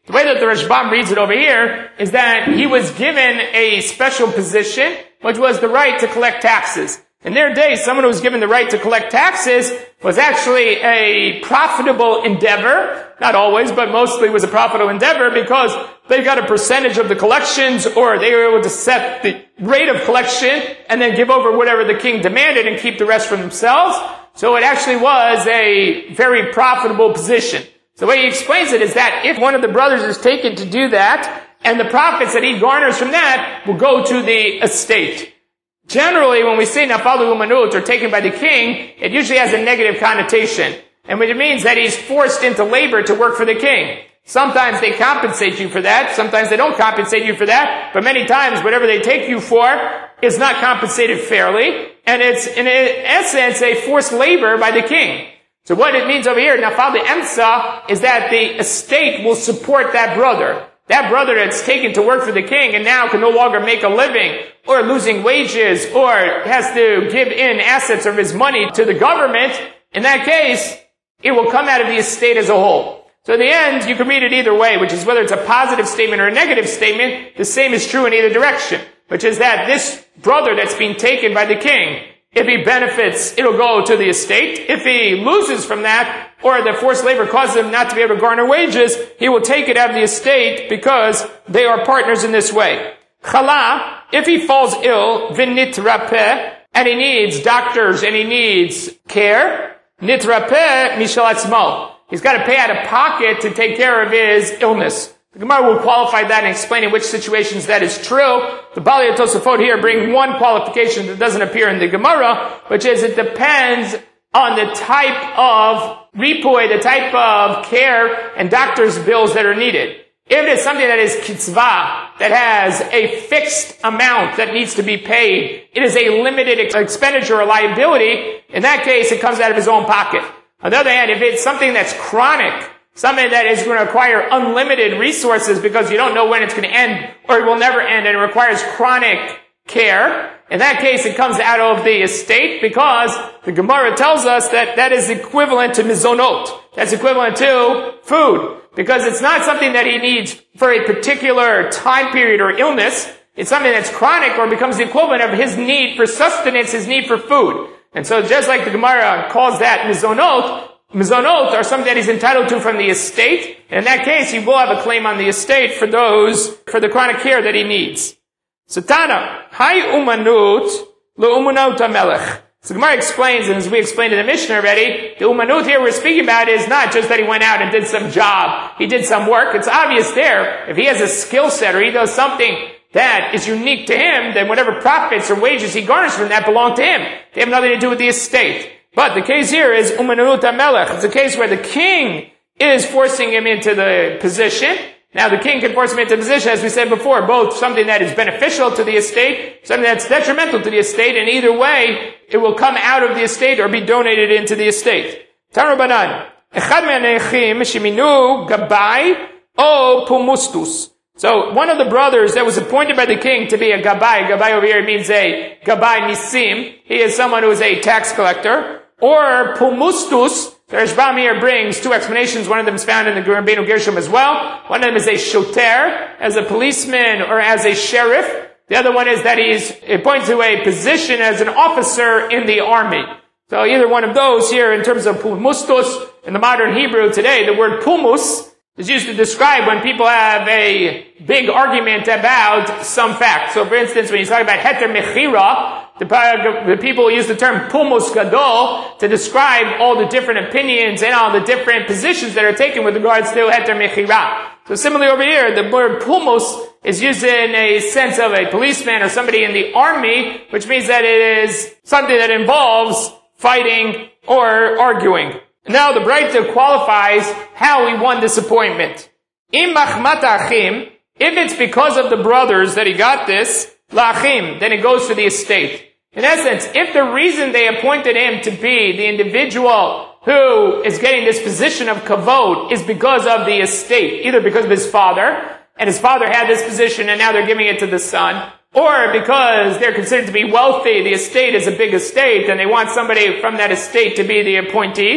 The way that the Rashbam reads it over here is that he was given a special position, which was the right to collect taxes. In their day, someone who was given the right to collect taxes was actually a profitable endeavor. Not always, but mostly was a profitable endeavor because they got a percentage of the collections, or they were able to set the rate of collection and then give over whatever the king demanded and keep the rest for themselves. So it actually was a very profitable position. So the way he explains it is that if one of the brothers is taken to do that, and the profits that he garners from that will go to the estate. Generally, when we say nafalu umanut, or taken by the king, it usually has a negative connotation. And it means that he's forced into labor to work for the king. Sometimes they compensate you for that, sometimes they don't compensate you for that, but many times whatever they take you for is not compensated fairly, and it's in essence a forced labor by the king. So what it means over here, nafal emsa, is that the estate will support that brother. That brother that's taken to work for the king and now can no longer make a living, or losing wages, or has to give in assets of his money to the government, in that case, it will come out of the estate as a whole. So in the end, you can read it either way, which is whether it's a positive statement or a negative statement, the same is true in either direction, which is that this brother that's being taken by the king, if he benefits, it'll go to the estate. If he loses from that, or the forced labor causes him not to be able to garner wages, he will take it out of the estate because they are partners in this way. Chala, if he falls ill, v'nitrapeh, and he needs doctors and he needs care, nitrapeh mishal atzmo. He's got to pay out of pocket to take care of his illness. The Gemara will qualify that and explain in which situations that is true. The Bali and Tosafot here bring one qualification that doesn't appear in the Gemara, which is it depends on the type of ripui, the type of care and doctor's bills that are needed. If it is something that is kitzvah, that has a fixed amount that needs to be paid, it is a limited expenditure or liability, in that case it comes out of his own pocket. On the other hand, if it's something that's chronic, something that is going to require unlimited resources because you don't know when it's going to end, or it will never end, and it requires chronic care, in that case it comes out of the estate because the Gemara tells us that that is equivalent to mizonot. That's equivalent to food. Because it's not something that he needs for a particular time period or illness. It's something that's chronic or becomes the equivalent of his need for sustenance, his need for food. And so just like the Gemara calls that mizonot, mizonot are something that he's entitled to from the estate. And in that case, he will have a claim on the estate for those, for the chronic care that he needs. Satana, hai umanut le'umanut hamelech. So the Gemara explains, and as we explained in the Mishnah already, the umanut here we're speaking about is not just that he went out and did some job, he did some work. It's obvious there, if he has a skill set or he does something that is unique to him, then whatever profits or wages he garners from that belong to him. They have nothing to do with the estate. But the case here is umanut hamelech. It's a case where the king is forcing him into the position. Now the king can force him into position, as we said before, both something that is beneficial to the estate, something that's detrimental to the estate, and either way, it will come out of the estate or be donated into the estate. Tarabanan, echad me'anechim sheminu gabai o pumustus. So one of the brothers that was appointed by the king to be a gabai, gabai over here means a gabai nisim, he is someone who is a tax collector, or pumustus. The Rashbam here brings two explanations. One of them is found in the Rabbeinu Gershom as well. One of them is a shoter, as a policeman or as a sheriff. The other one is that he's appointed to a position as an officer in the army. So either one of those here in terms of pumustus, in the modern Hebrew today, the word pumus is used to describe when people have a big argument about some fact. So for instance, when you talk about heter mechira, the, the people use the term pumus gadol to describe all the different opinions and all the different positions that are taken with regards to heter mechira. So similarly over here, the word pumus is used in a sense of a policeman or somebody in the army, which means that it is something that involves fighting or arguing. Now the Braita qualifies how he won this appointment. Im machmat achim, if it's because of the brothers that he got this, lachim, then it goes to the estate. In essence, if the reason they appointed him to be the individual who is getting this position of kavod is because of the estate, either because of his father, and his father had this position and now they're giving it to the son, or because they're considered to be wealthy, the estate is a big estate, and they want somebody from that estate to be the appointee,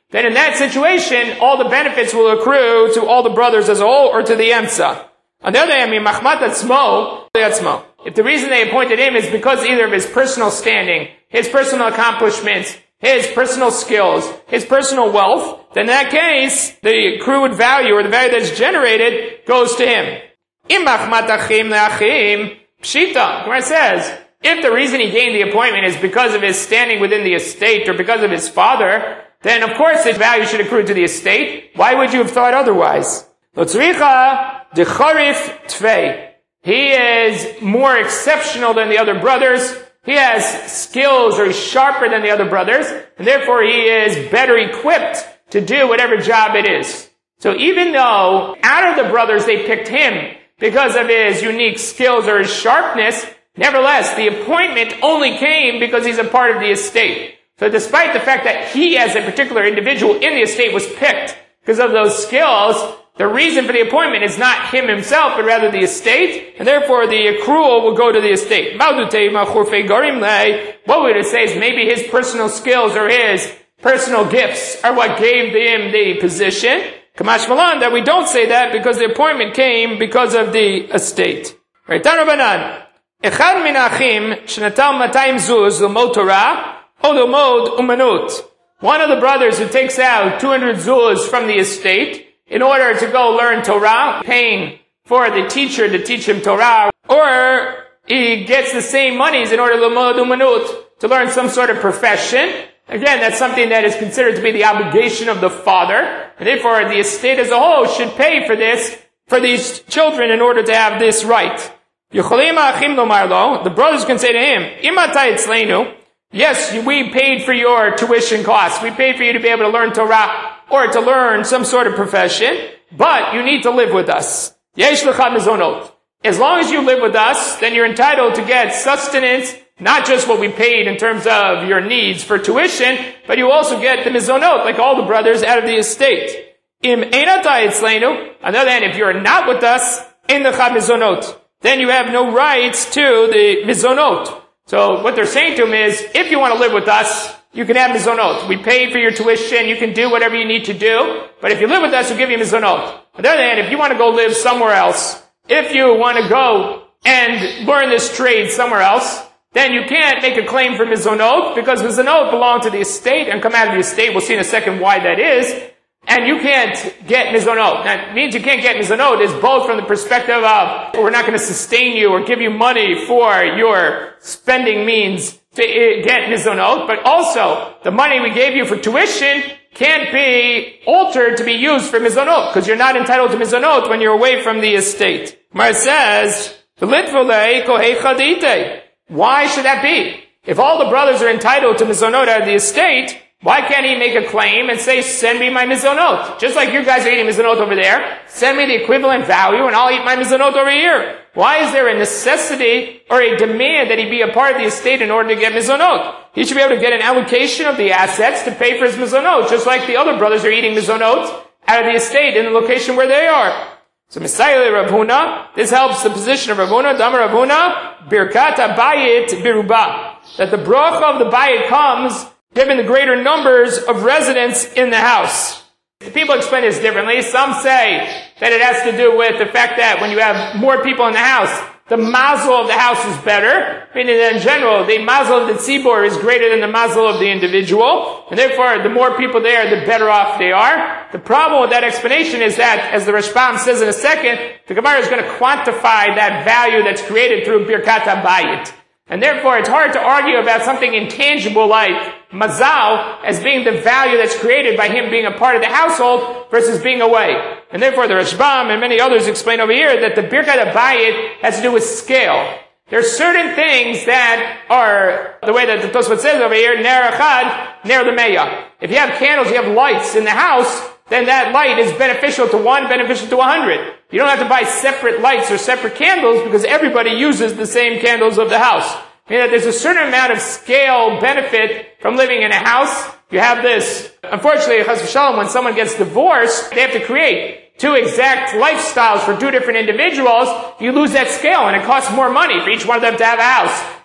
then in that situation, all the benefits will accrue to all the brothers as a whole, or to the Emsa. On the other hand, if the reason they appointed him is because either of his personal standing, his personal accomplishments, his personal skills, his personal wealth, then in that case, the accrued value, or the value that's generated, goes to him. Pshita, Gemara says, if the reason he gained the appointment is because of his standing within the estate, or because of his father, then of course his value should accrue to the estate. Why would you have thought otherwise? He is more exceptional than the other brothers. He has skills, or he's sharper than the other brothers, and therefore he is better equipped to do whatever job it is. So even though out of the brothers they picked him because of his unique skills or his sharpness, nevertheless the appointment only came because he's a part of the estate. So despite the fact that he as a particular individual in the estate was picked because of those skills, the reason for the appointment is not him himself, but rather the estate, and therefore the accrual will go to the estate. What we would say is maybe his personal skills or his personal gifts are what gave him the position. Kamash Malan, that we don't say that because the appointment came because of the estate. Right? Tanabanan. Echad min achim shnatal matayim zuz l'mod Torah o l'mod umanut. One of the brothers who takes out two hundred zuz from the estate in order to go learn Torah, paying for the teacher to teach him Torah, or he gets the same monies in order l'mod umanut, to learn some sort of profession. Again, that's something that is considered to be the obligation of the father, and therefore the estate as a whole should pay for this, for these children in order to have this right. The brothers can say to him, yes, we paid for your tuition costs. We paid for you to be able to learn Torah or to learn some sort of profession, but you need to live with us. As long as you live with us, then you're entitled to get sustenance, not just what we paid in terms of your needs for tuition, but you also get the mizonot, like all the brothers, out of the estate. On the other hand, if you're not with us, in the mizonot, then you have no rights to the mizonot. So what they're saying to him is, if you want to live with us, you can have mizonot. We pay for your tuition, you can do whatever you need to do, but if you live with us, we'll give you mizonot. On the other hand, if you want to go live somewhere else, if you want to go and learn this trade somewhere else, then you can't make a claim for mizonot, because mizonot belong to the estate and come out of the estate. We'll see in a second why that is. And you can't get mizonot. That means you can't get mizonot is both from the perspective of we're not going to sustain you or give you money for your spending means to get mizonot, but also the money we gave you for tuition can't be altered to be used for mizonot, because you're not entitled to mizonot when you're away from the estate. Mar says, why should that be? If all the brothers are entitled to mizonot out of the estate, why can't he make a claim and say, send me my mizonot? Just like you guys are eating mizonot over there, send me the equivalent value and I'll eat my mizonot over here. Why is there a necessity or a demand that he be a part of the estate in order to get mizonot? He should be able to get an allocation of the assets to pay for his mizonot, just like the other brothers are eating mizonot out of the estate in the location where they are. So Messiah Rav Huna, this helps the position of Rav Huna, Damar Rav Huna, Birkat Bayit Biruba, that the bracha of the Bayit comes given the greater numbers of residents in the house. People explain this differently. Some say that it has to do with the fact that when you have more people in the house, the mazel of the house is better, meaning that in general, the mazel of the tzibor is greater than the mazel of the individual, and therefore, the more people there, the better off they are. The problem with that explanation is that, as the Rashbam says in a second, the Gemara is going to quantify that value that's created through Birkat HaBayit. And therefore, it's hard to argue about something intangible like mazal as being the value that's created by him being a part of the household versus being away. And therefore, the Rashbam and many others explain over here that the Birkat HaBayit has to do with scale. There are certain things that are, the way that the Tosfot says over here, ner echad, ner l'meya. If you have candles, you have lights in the house, then that light is beneficial to one, beneficial to a hundred. You don't have to buy separate lights or separate candles because everybody uses the same candles of the house. Meaning that there's a certain amount of scale benefit from living in a house. You have this, unfortunately, Chas v'Shalom, when someone gets divorced, they have to create two exact lifestyles for two different individuals. You lose that scale and it costs more money for each one of them to have a house.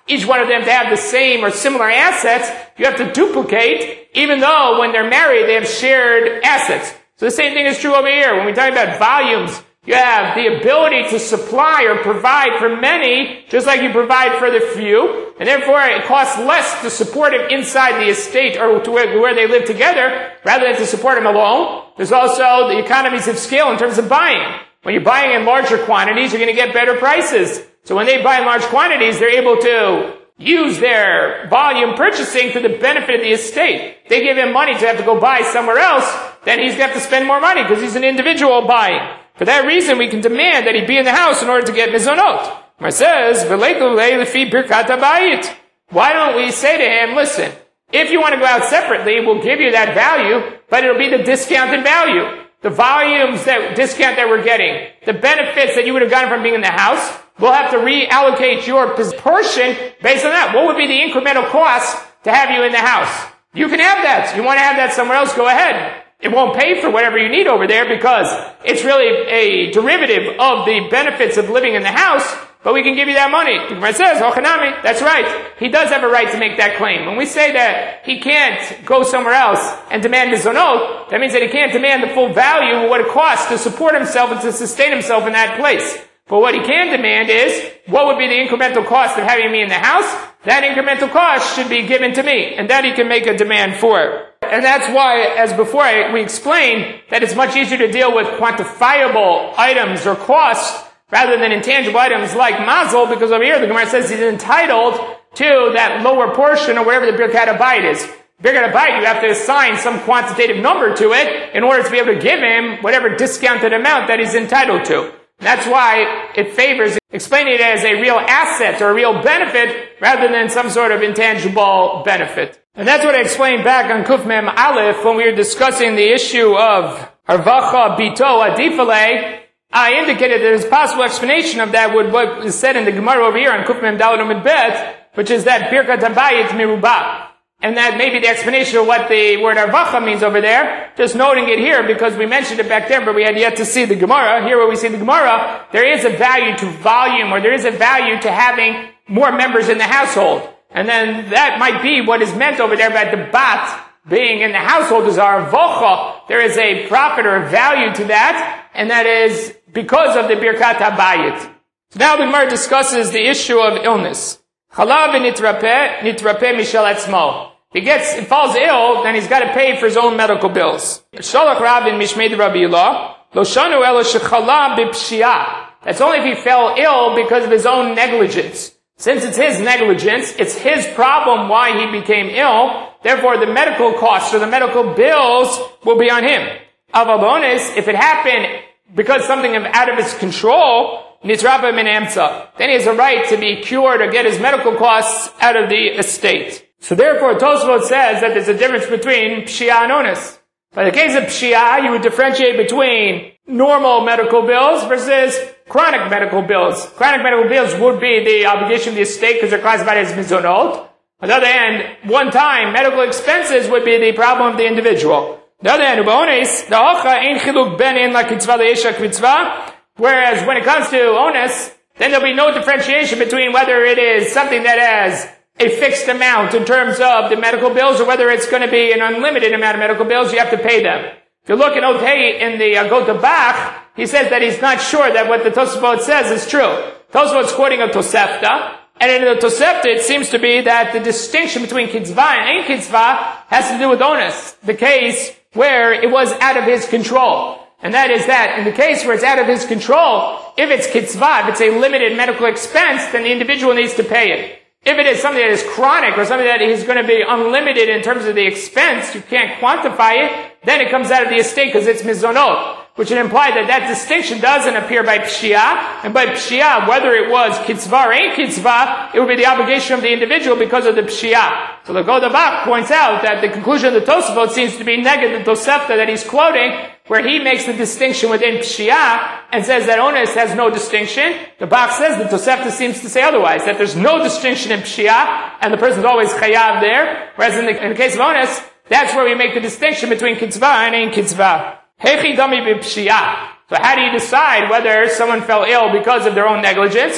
each one of them to have the same or similar assets. You have to duplicate, even though when they're married, they have shared assets. So the same thing is true over here. When we talk about volumes, you have the ability to supply or provide for many, just like you provide for the few, and therefore it costs less to support him inside the estate or to where, where they live together, rather than to support him alone. There's also the economies of scale in terms of buying. When you're buying in larger quantities, you're going to get better prices. So when they buy in large quantities, they're able to use their volume purchasing to the benefit of the estate. They give him money to have to go buy somewhere else, then he's going to have to spend more money because he's an individual buying. For that reason, we can demand that he be in the house in order to get mizonot. It says, why don't we say to him, listen, if you want to go out separately, we'll give you that value, but it'll be the discounted value. The volumes that discount that we're getting, the benefits that you would have gotten from being in the house, we'll have to reallocate your portion based on that. What would be the incremental cost to have you in the house? You can have that. You want to have that somewhere else, go ahead. It won't pay for whatever you need over there because it's really a derivative of the benefits of living in the house, but we can give you that money. The Gemara says, Hochanami, that's right. He does have a right to make that claim. When we say that he can't go somewhere else and demand mizonot, that means that he can't demand the full value of what it costs to support himself and to sustain himself in that place. But what he can demand is, what would be the incremental cost of having me in the house? That incremental cost should be given to me, and that he can make a demand for. And that's why, as before I, we explained, that it's much easier to deal with quantifiable items or costs rather than intangible items like mazel, because over here the Gemara says he's entitled to that lower portion or whatever the birkat habayit is. Birkat habayit, you have to assign some quantitative number to it in order to be able to give him whatever discounted amount that he's entitled to. That's why it favors explaining it as a real asset or a real benefit rather than some sort of intangible benefit. And that's what I explained back on Kuf Mem Aleph when we were discussing the issue of Harvacha Bito Adifale. I indicated that there's a possible explanation of that with what is said in the Gemara over here on Kuf Mem Daled Amud Bet, which is that Birkat Habayit Mirubah. And that may be the explanation of what the word Arvacha means over there. Just noting it here because we mentioned it back there, but we had yet to see the Gemara. Here where we see the Gemara, there is a value to volume, or there is a value to having more members in the household. And then that might be what is meant over there by the bat being in the household is Arvacha. There is a profit or a value to that, and that is because of the Birkat HaBayit. So now the Gemara discusses the issue of illness. Chalav nitrape, nitrape mishal etzmo. If he gets, if falls ill, then he's got to pay for his own medical bills. Sholach Rabin mishmei Rabbi Ilah, lo shanu elo shechala b'pshia. That's only if he fell ill because of his own negligence. Since it's his negligence, it's his problem why he became ill, therefore the medical costs or the medical bills will be on him. Avalonis, if it happened because something out of his control, nitrapa min emtza, then he has a right to be cured or get his medical costs out of the estate. So therefore, Tosfot says that there's a difference between pshia and onus. By the case of pshia, you would differentiate between normal medical bills versus chronic medical bills. Chronic medical bills would be the obligation of the estate because they're classified as mizonot. On the other hand, one time medical expenses would be the problem of the individual. On the other hand, u'ba'ones, the hocha ein chiluk ben in la kitzvah le'esha k'mitzvah. Whereas when it comes to onus, then there'll be no differentiation between whether it is something that has a fixed amount in terms of the medical bills or whether it's going to be an unlimited amount of medical bills, you have to pay them. If you look at Otei in the Agota Bach, he says that he's not sure that what the Tosafot says is true. Tosafot's quoting a Tosefta, and in the Tosefta it seems to be that the distinction between Kitzvah and Ein Kitzvah has to do with onus, the case where it was out of his control. And that is that in the case where it's out of his control, if it's Kitzvah, if it's a limited medical expense, then the individual needs to pay it. If it is something that is chronic or something that is going to be unlimited in terms of the expense, you can't quantify it, then it comes out of the estate because it's mizonot, which would imply that that distinction doesn't appear by pshia, and by pshia, whether it was kitzvah or ain't kitzvah, it would be the obligation of the individual because of the pshia. So the Goda Bach points out that the conclusion of the Tosafot seems to be negative, the Tosefta that he's quoting, where he makes the distinction within pshia and says that onus has no distinction. The Bach says the Tosefta seems to say otherwise, that there's no distinction in pshia and the person's always chayav there, whereas in the, in the case of onus, that's where we make the distinction between kitzvah and ain't kitzvah. Hechi dami b'pshia. So how do you decide whether someone fell ill because of their own negligence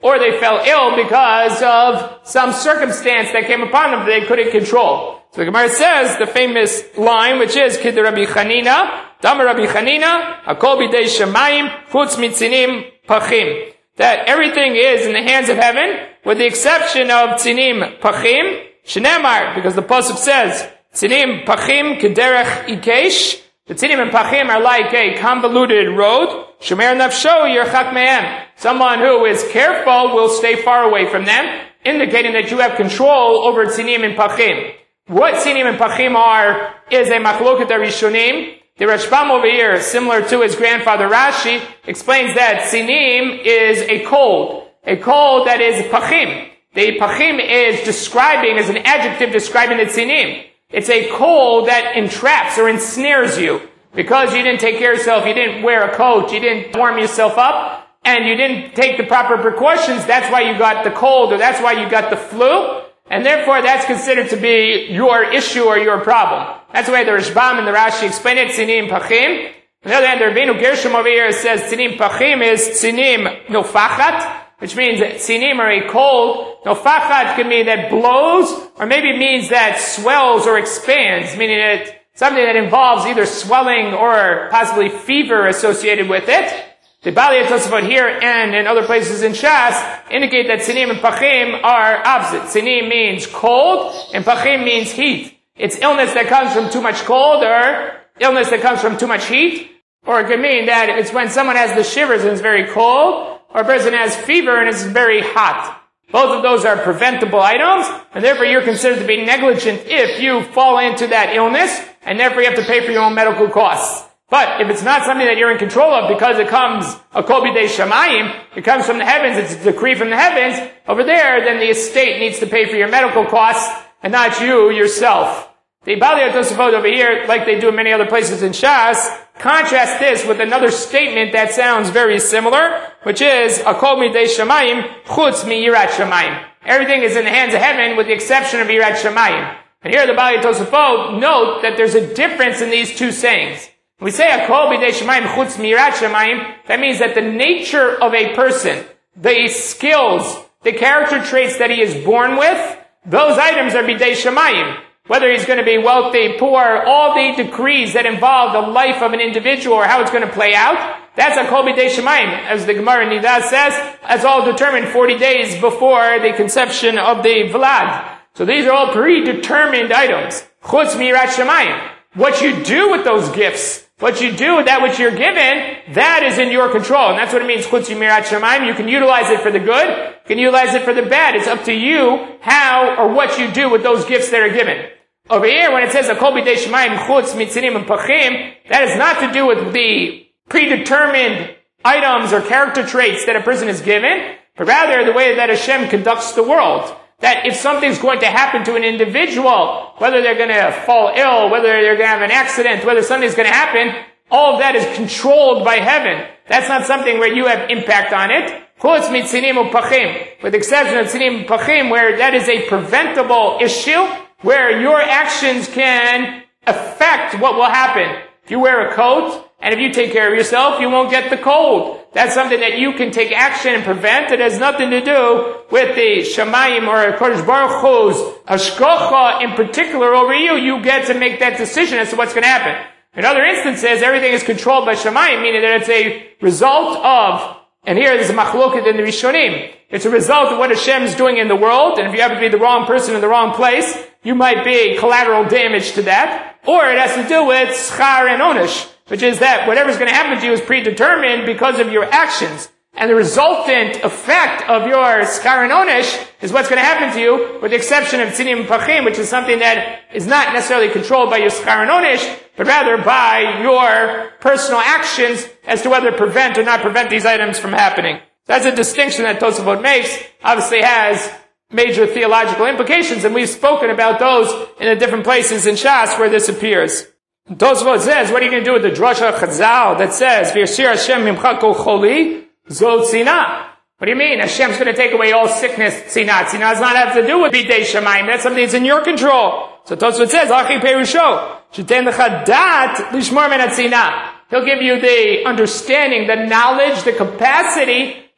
or they fell ill because of some circumstance that came upon them that they couldn't control. So the Gemara says the famous line, which is Kid Rabbi Chanina, Dama Rabbi Chanina, Hakol bidei Shemayim, Chutz mitzinim pachim. That everything is in the hands of heaven, with the exception of tzinim pachim, Shenemar, because the pasuk says, tzinim pachim kederech ikesh. The tzinim and pachim are like a convoluted road. Shomer nafsho yerchak mehem. Someone who is careful will stay far away from them, indicating that you have control over tzinim and pachim. What tzinim and pachim are is a machloket rishonim. The Rashbam over here, similar to his grandfather Rashi, explains that tzinim is a cold. A cold that is pachim. The pachim is describing, is an adjective describing the tzinim. It's a cold that entraps or ensnares you. Because you didn't take care of yourself, you didn't wear a coat, you didn't warm yourself up, and you didn't take the proper precautions, that's why you got the cold, or that's why you got the flu. And therefore, that's considered to be your issue or your problem. That's the way the Rashbam and the Rashi explain it, tzinim pachim. On the other hand, the Rabbeinu Gershom over here says tzinim pachim is tzinim nofachat, which means that tzinim are a cold. Nofachat can mean that blows, or maybe it means that swells or expands, meaning that something that involves either swelling or possibly fever associated with it. The Baalei Tosafot here and in other places in Shas indicate that tzinim and pachim are opposite. Tzinim means cold, and pachim means heat. It's illness that comes from too much cold, or illness that comes from too much heat. Or it could mean that it's when someone has the shivers and it's very cold, or a person has fever and it's very hot. Both of those are preventable items, and therefore you're considered to be negligent if you fall into that illness, and therefore you have to pay for your own medical costs. But if it's not something that you're in control of because it comes, Hakol bidei Shemayim, it comes from the heavens, it's a decree from the heavens, over there, then the estate needs to pay for your medical costs, and not you yourself. The Baalei Tosafot over here, like they do in many other places in Shas, contrast this with another statement that sounds very similar, which is, Hakol bidei Shemayim, Chutz mi Yirat Shemayim. Everything is in the hands of heaven with the exception of Yirat Shemayim. And here the Baalei Tosafot note that there's a difference in these two sayings. When we say Hakol bidei Shemayim chutz mirat Shemayim, that means that the nature of a person, the skills, the character traits that he is born with, those items are bidei Shemayim. Whether he's going to be wealthy, poor, all the decrees that involve the life of an individual or how it's going to play out, that's Hakol bidei Shemayim. As the Gemara in Nida says, that's all determined forty days before the conception of the Vlad. So these are all predetermined items. Chutz mirat Shemayim. What you do with those gifts, what you do with that which you're given, that is in your control. And that's what it means, Chutz mirat Shemayim. You can utilize it for the good, you can utilize it for the bad. It's up to you how or what you do with those gifts that are given. Over here, when it says, Hakol bidei Shemayim chutz mitzinim and pachim, that has not to do with the predetermined items or character traits that a person is given, but rather the way that Hashem conducts the world. That if something's going to happen to an individual, whether they're going to fall ill, whether they're going to have an accident, whether something's going to happen, all of that is controlled by heaven. That's not something where you have impact on it. Chutz mitzinim upachim, with the exception of tzinim upachim, where that is a preventable issue, where your actions can affect what will happen. If you wear a coat, and if you take care of yourself, you won't get the cold. That's something that you can take action and prevent. It has nothing to do with the Shemayim or Kodesh Baruch Hu's Hashkocha in particular over you. You get to make that decision as to what's going to happen. In other instances, everything is controlled by Shemayim, meaning that it's a result of, and here there's a machloket in the Rishonim. It's a result of what Hashem is doing in the world, and if you happen to be the wrong person in the wrong place, you might be collateral damage to that. Or it has to do with schar and onish, which is that whatever's going to happen to you is predetermined because of your actions. And the resultant effect of your schar and onish is what's going to happen to you, with the exception of tzinim and pachim, which is something that is not necessarily controlled by your schar and onish, but rather by your personal actions as to whether prevent or not prevent these items from happening. That's a distinction that Tosafot makes, obviously has major theological implications, and we've spoken about those in the different places in Shas where this appears. Tosafot says, what are you going to do with the drasha Chazal that says, V'yashir Hashem mimcha kol choli, zol tzina? What do you mean? Hashem's going to take away all sickness, tzina. Tzina does not have to do with bidei Shemayim. That's something that's in your control. So Tosafot says, Achi perusho, sheten lecha dat lishmor min hatzina. He'll give you the understanding, the knowledge, the capacity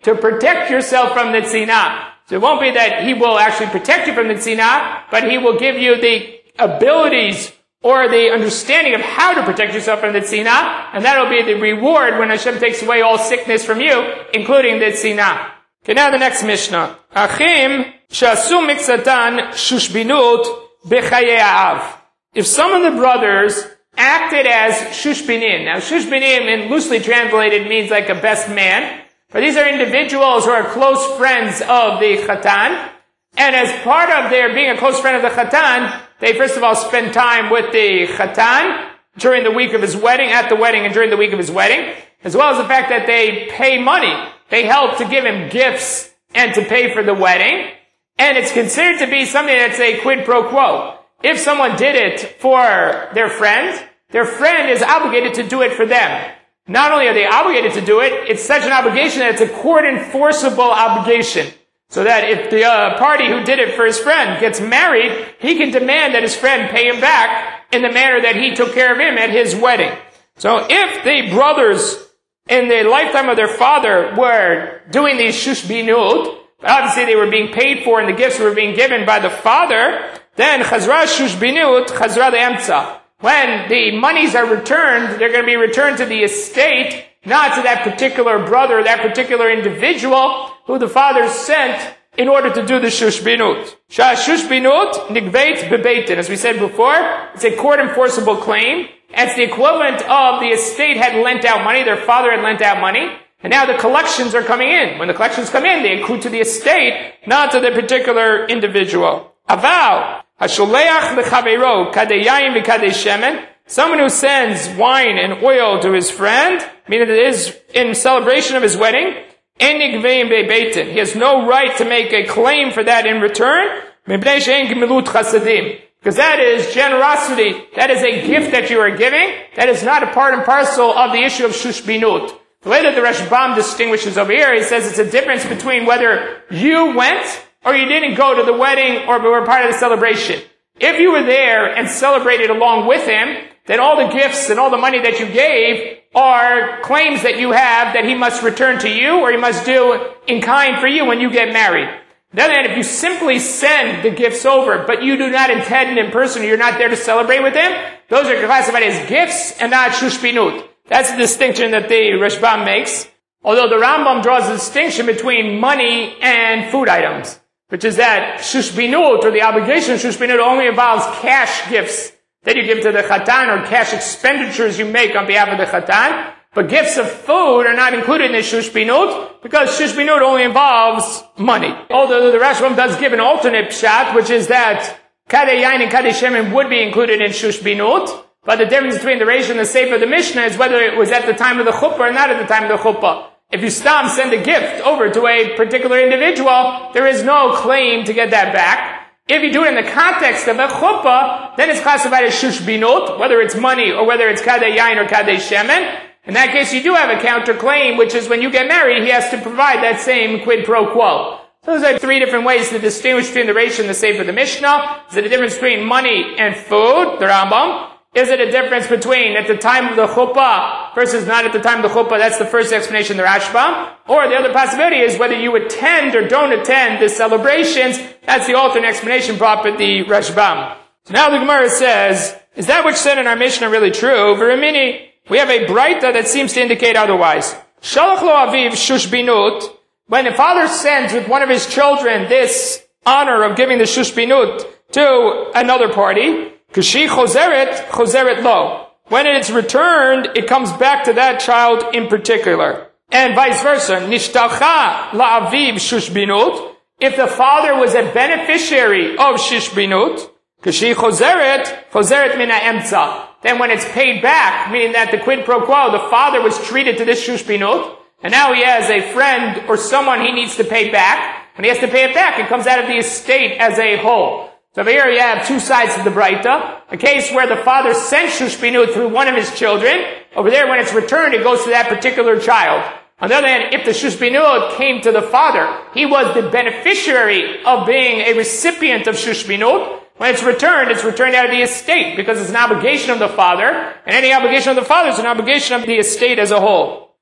to protect yourself from the tzina. So it won't be that he will actually protect you from the tzina, but he will give you the abilities or the understanding of how to protect yourself from the tzina, and that'll be the reward when Hashem takes away all sickness from you, including the tzina. Okay, now the next Mishnah. Achim shasu miksatan shushbinut b'chayei ha'av. If some of the brothers acted as shushbinim. Now shushbinim, in loosely translated, means like a best man. But these are individuals who are close friends of the chatan. And as part of their being a close friend of the chatan, they first of all spend time with the chatan during the week of his wedding, at the wedding and during the week of his wedding, as well as the fact that they pay money. They help to give him gifts and to pay for the wedding. And it's considered to be something that's a quid pro quo. If someone did it for their friend, their friend is obligated to do it for them. Not only are they obligated to do it, it's such an obligation that it's a court enforceable obligation. So that if the uh, party who did it for his friend gets married, he can demand that his friend pay him back in the manner that he took care of him at his wedding. So if the brothers in the lifetime of their father were doing these shushbinut, but obviously they were being paid for and the gifts were being given by the father, then chazra shushbinut, chazra le'emtza. When the monies are returned, they're going to be returned to the estate, not to that particular brother, that particular individual who the father sent in order to do the shushbinut. Shah shushbinut nigveit bebeitin. As we said before, it's a court enforceable claim. It's the equivalent of the estate had lent out money, their father had lent out money, and now the collections are coming in. When the collections come in, they accrue to the estate, not to the particular individual. Aval. Hasholeach lechaveiro kadei yayin v'kadei shemen. Someone who sends wine and oil to his friend, meaning it is in celebration of his wedding, en nigveim bebeitin. He has no right to make a claim for that in return, mipnei she'en gemilut chasadim. Because that is generosity. That is a gift that you are giving. That is not a part and parcel of the issue of shushbinut. The way that the Rashbam distinguishes over here, he says it's a difference between whether you went or you didn't go to the wedding or were part of the celebration. If you were there and celebrated along with him, then all the gifts and all the money that you gave are claims that you have that he must return to you or he must do in kind for you when you get married. On the other hand, if you simply send the gifts over, but you do not intend in person, or you're not there to celebrate with him, those are classified as gifts and not shushbinut. That's the distinction that the Rashbam makes. Although the Rambam draws a distinction between money and food items, which is that shushbinut, or the obligation of shushbinut, only involves cash gifts that you give to the chatan or cash expenditures you make on behalf of the chatan. But gifts of food are not included in the shushbinut because shushbinut only involves money. Although the Rashbam does give an alternate pshat, which is that kadei yain and kadei shemen would be included in shushbinut. But the difference between the Reish and the Sefer of the Mishnah is whether it was at the time of the chuppah or not at the time of the chuppah. If you stam send a gift over to a particular individual, there is no claim to get that back. If you do it in the context of a chuppah, then it's classified as shushbinut, whether it's money or whether it's kadei yain or kadei shemen. In that case, you do have a counterclaim, which is when you get married, he has to provide that same quid pro quo. So those are three different ways to distinguish between the Reish and the Sefer of the Mishnah. Is it a difference between money and food, the Rambam? Is it a difference between at the time of the chuppah versus not at the time of the chuppah? That's the first explanation, the Rashbam. Or the other possibility is whether you attend or don't attend the celebrations. That's the alternate explanation brought by the Rashbam. So now the Gemara says, is that which said in our Mishnah really true? V'ramini, we have a braita that seems to indicate otherwise. Shalach lo aviv shushbinut. When the father sends with one of his children this honor of giving the shushbinut to another party, Kashi chozeret, chozeret lo. When it's returned, it comes back to that child in particular. And vice versa. Nishtalcha la'aviv shushbinut. If the father was a beneficiary of shushbinut, kashi chozeret, chozeret mina emtza. Then when it's paid back, meaning that the quid pro quo, the father was treated to this shushbinut, and now he has a friend or someone he needs to pay back, and he has to pay it back. It comes out of the estate as a whole. So over here you have two sides of the Braita. A case where the father sent shushbinut through one of his children. Over there, when it's returned, it goes to that particular child. On the other hand, if the shushbinut came to the father, he was the beneficiary of being a recipient of shushbinut. When it's returned, it's returned out of the estate because it's an obligation of the father. And any obligation of the father is an obligation of the estate as a whole.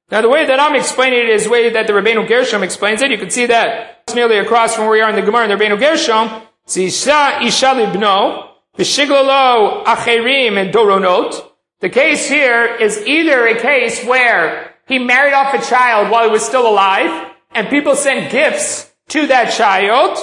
Now the way that I'm explaining it is the way that the Rabbeinu Gershom explains it. You can see that it's nearly across from where we are in the Gemara in the Rabbeinu Gershom. Zisha isha libno, v'shiglolo acherim and doronot. The case here is either a case where he married off a child while he was still alive, and people sent gifts to that child,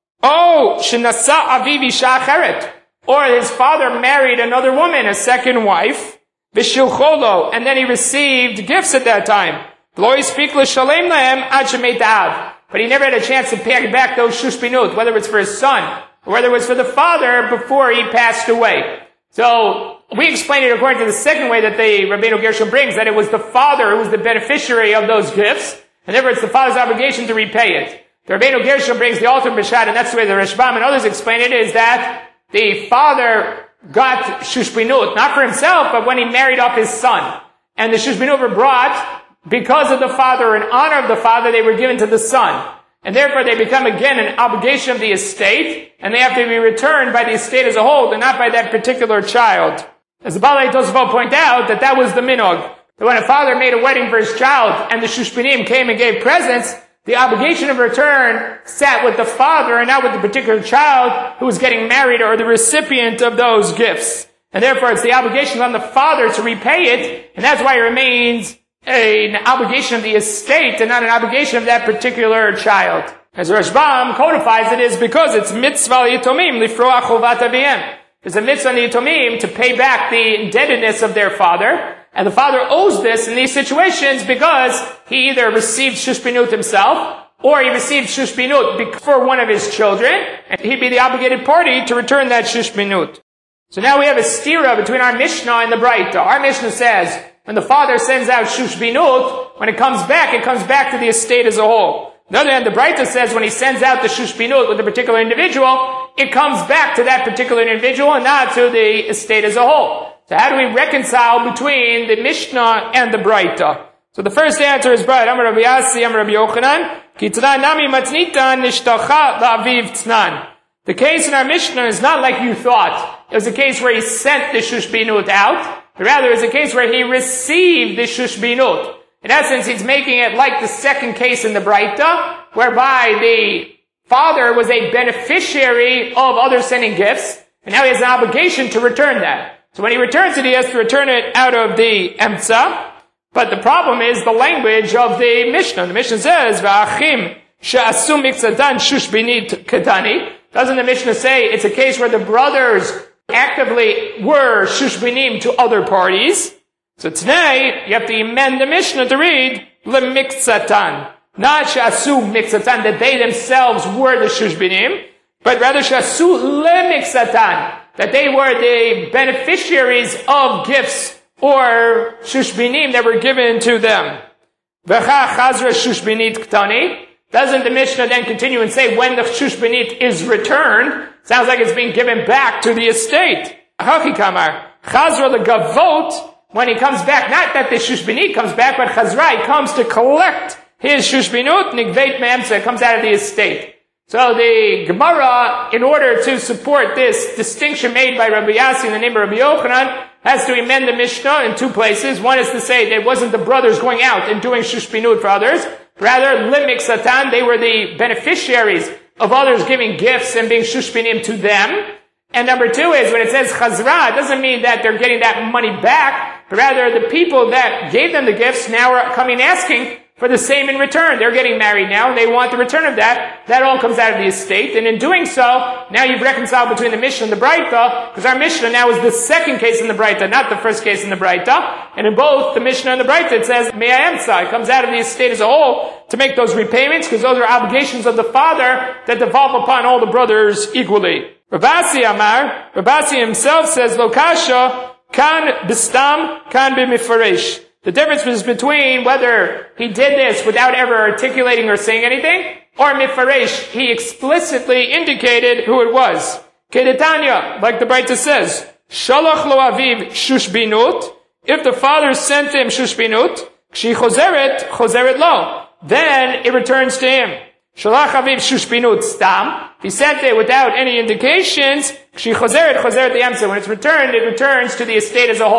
oh, shenasa aviv isha acheret, or his father married another woman, a second wife, v'shilcholo, and then he received gifts at that time. Lo yispik l'shalem lahem ad shemet av, but he never had a chance to pay back those shushbinut, whether it's for his son, or whether it was for the father before he passed away. So, we explained it according to the second way that the Rabbeinu Gershom brings, that it was the father who was the beneficiary of those gifts, and therefore it's the father's obligation to repay it. The Rabbeinu Gershom brings the ultimate b'shat, and that's the way the Rashbam and others explain it, is that the father got shushbinut, not for himself, but when he married off his son. And the shushbinut were brought because of the father, in honor of the father, they were given to the son. And therefore they become again an obligation of the estate, and they have to be returned by the estate as a whole, and not by that particular child. As the Balei Tosafot point out, that that was the minog. That when a father made a wedding for his child, and the shushbinim came and gave presents, the obligation of return sat with the father and not with the particular child who was getting married or the recipient of those gifts. And therefore it's the obligation on the father to repay it, and that's why it remains an obligation of the estate and not an obligation of that particular child. As Rashbam codifies it, is because it's mitzvah yitomim lifroach chovat aviem. There's a mitzvah on the yitomim to pay back the indebtedness of their father, and the father owes this in these situations because he either received shushbinut himself, or he received shushbinut for one of his children, and he'd be the obligated party to return that shushbinut. So now we have a stira between our Mishnah and the Braita. Our Mishnah says, when the father sends out shushbinut, when it comes back, it comes back to the estate as a whole. On the other hand, the Braita says when he sends out the shushbinut with a particular individual, it comes back to that particular individual and not to the estate as a whole. So how do we reconcile between the Mishnah and the Braita? So the first answer is Braita. Amar Rabbi Yasi, Amar Rabbi Yochanan, Ki tznan nami matnitan nishtacha la'aviv tznan. The case in our Mishnah is not like you thought. It was a case where he sent the shushbinut out. Rather, it's a case where he received the shushbinut. In essence, he's making it like the second case in the Braita, whereby the father was a beneficiary of others sending gifts, and now he has an obligation to return that. So when he returns it, he has to return it out of the emtza. But the problem is the language of the Mishnah. The Mishnah says, "V'achim she'asu mikzatan shushbinit kedani." Doesn't the Mishnah say it's a case where the brothers actively were shushbinim to other parties? So today, you have to amend the Mishnah to read, lemikzatan. Not she'asu mikzatan, that they themselves were the shushbinim, but rather she'asu lemikzatan, that they were the beneficiaries of gifts or shushbinim that were given to them. V'cha chazra shushbinit ktani. Doesn't the Mishnah then continue and say when the shushbinit is returned? Sounds like it's being given back to the estate. Hachikamar. Chazra the gavot, when he comes back, not that the shushbinit comes back, but chazra, he comes to collect his shushbinut, nigveit me'emsa, comes out of the estate. So the Gemara, in order to support this distinction made by Rabbi Yassi in the name of Rabbi Yochanan, has to amend the Mishnah in two places. One is to say that it wasn't the brothers going out and doing shushbinut for others. Rather, limik satan, they were the beneficiaries of others giving gifts and being shushbinim to them. And number two is, when it says chazra, it doesn't mean that they're getting that money back, but rather the people that gave them the gifts now are coming asking for the same in return. They're getting married now, and they want the return of that. That all comes out of the estate. And in doing so, now you've reconciled between the Mishnah and the Braita, because our Mishnah now is the second case in the Braita, not the first case in the Braita. And in both the Mishnah and the Braita, it says, me'ayemsa, it comes out of the estate as a whole to make those repayments, because those are obligations of the father that devolve upon all the brothers equally. Rabasi Amar, Rabasi himself says, Lokasha, kan bistam, kan b'mifaresh. The difference is between whether he did this without ever articulating or saying anything, or mifaresh, he explicitly indicated who it was. Kedetanya, like the Braita says, Shalach lo aviv shushbinut, if the father sent him shushbinut, kshi chozeret, chozeret lo, then it returns to him. Shalach aviv shushbinut stam, he sent it without any indications, kshi chozeret, chozeret the emsa, when it's returned, it returns to the estate as a whole.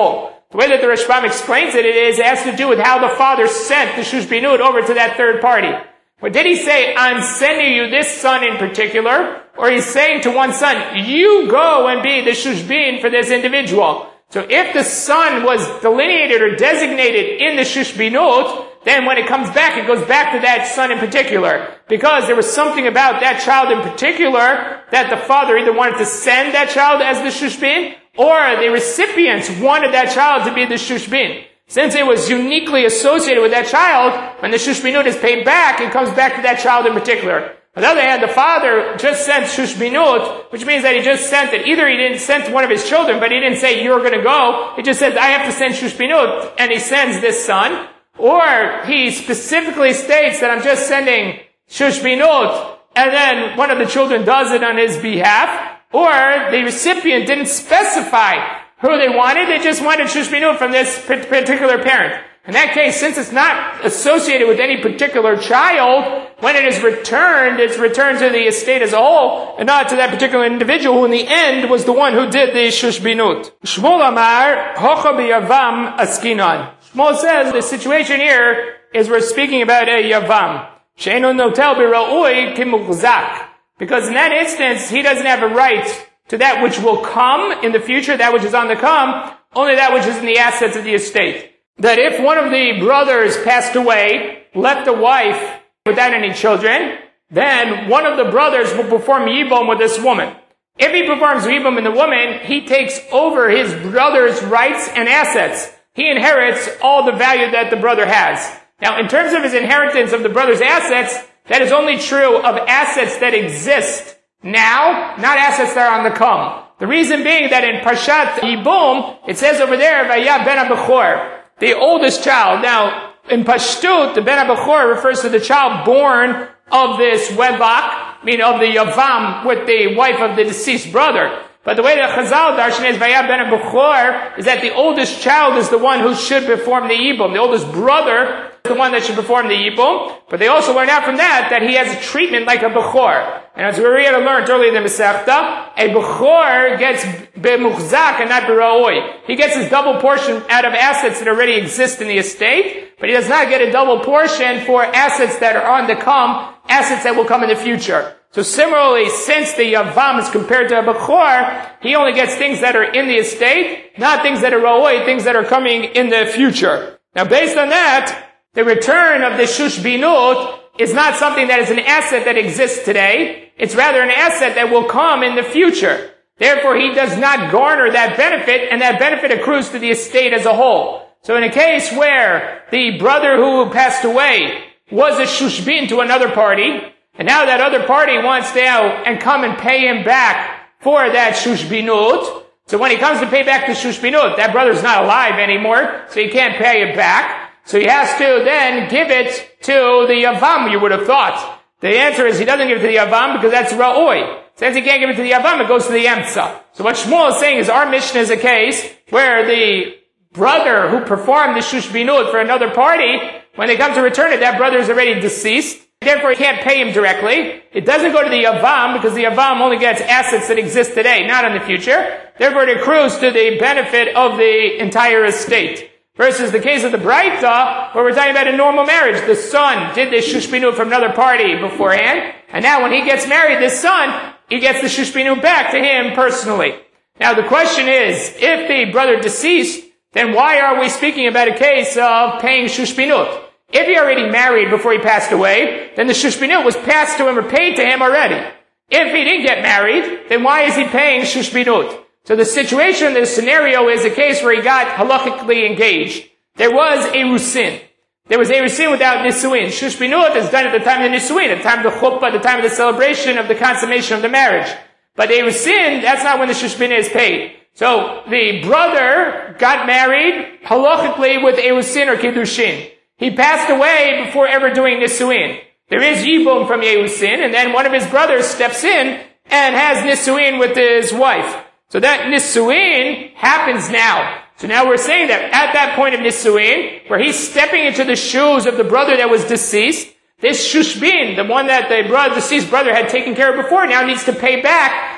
The way that the Rashbam explains it, it is, it has to do with how the father sent the Shushbinut over to that third party. But did he say, I'm sending you this son in particular? Or he's saying to one son, you go and be the Shushbin for this individual. So if the son was delineated or designated in the Shushbinut, then when it comes back, it goes back to that son in particular. Because there was something about that child in particular that the father either wanted to send that child as the Shushbin, or the recipients wanted that child to be the Shushbin. Since it was uniquely associated with that child, when the Shushbinut is paid back, it comes back to that child in particular. On the other hand, the father just sent Shushbinut, which means that he just sent it. Either he didn't send one of his children, but he didn't say, you're going to go. He just says, I have to send Shushbinut, and he sends this son. Or he specifically states that I'm just sending Shushbinut, and then one of the children does it on his behalf. Or the recipient didn't specify who they wanted. They just wanted Shushbinut from this particular parent. In that case, since it's not associated with any particular child, when it is returned, it's returned to the estate as a whole, and not to that particular individual who in the end was the one who did the Shushbinut. Shmuel Amar, Hocha b'Yavam Askinon. Shmuel says the situation here is we're speaking about a Yavam. She'enu notel b'ra'ui kimuchzak. Because in that instance, he doesn't have a right to that which will come in the future, that which is on the come, only that which is in the assets of the estate. That if one of the brothers passed away, left a wife without any children, then one of the brothers will perform Yibum with this woman. If he performs Yibum in the woman, he takes over his brother's rights and assets. He inherits all the value that the brother has. Now, in terms of his inheritance of the brother's assets, that is only true of assets that exist now, not assets that are on the come. The reason being that in Parshat Yibum, it says over there, Vaya ben HaBechor, the oldest child. Now, in Pashtut, the ben HaBechor refers to the child born of this wedlock, meaning of the Yavam with the wife of the deceased brother. But the way that Chazal darshan is Vaya ben HaBechor is that the oldest child is the one who should perform the Yibum. The oldest brother is the one that should perform the Yibum. But they also learn out from that that he has a treatment like a Bechor. And as we already learned earlier in the Masechta, a Bechor gets b'muchzak and not b'ra'oi. He gets his double portion out of assets that already exist in the estate, but he does not get a double portion for assets that are on the come, assets that will come in the future. So similarly, since the Yavam is compared to a Bechor, he only gets things that are in the estate, not things that are ra'oi, things that are coming in the future. Now based on that, the return of the Shushbinut is not something that is an asset that exists today. It's rather an asset that will come in the future. Therefore, he does not garner that benefit, and that benefit accrues to the estate as a whole. So in a case where the brother who passed away was a Shushbin to another party, and now that other party wants to now and come and pay him back for that Shushbinut, so when he comes to pay back the Shushbinut, that brother's not alive anymore, so he can't pay it back. So he has to then give it to the Yavam, you would have thought. The answer is he doesn't give it to the Yavam because that's Ra'oi. Since he can't give it to the Yavam, it goes to the Emtza. So what Shmuel is saying is our Mishnah is a case where the brother who performed the Shushbinut for another party, when they come to return it, that brother is already deceased. Therefore, he can't pay him directly. It doesn't go to the Yavam because the Yavam only gets assets that exist today, not in the future. Therefore, it accrues to the benefit of the entire estate. Versus the case of the Braita, where we're talking about a normal marriage. The son did the Shushbinut from another party beforehand, and now when he gets married, this son, he gets the Shushbinut back to him personally. Now the question is, if the brother deceased, then why are we speaking about a case of paying Shushbinut? If he already married before he passed away, then the Shushbinut was passed to him or paid to him already. If he didn't get married, then why is he paying Shushbinut? So the situation, the scenario is a case where he got halachically engaged. There was a Erusin. There was a Erusin without Nisuin. Shushbinut is done at the time of the Nisuin, at the time of the Chuppah, at the time of the celebration of the consummation of the marriage. But the Erusin, that's not when the Shushbinut is paid. So the brother got married halachically with Erusin or Kiddushin. He passed away before ever doing Nisuin. There is Yibum from Erusin, and then one of his brothers steps in and has Nisuin with his wife. So that Nisuin happens now. So now we're saying that at that point of Nisuin, where he's stepping into the shoes of the brother that was deceased, this Shushbin, the one that the brother, deceased brother had taken care of before, now needs to pay back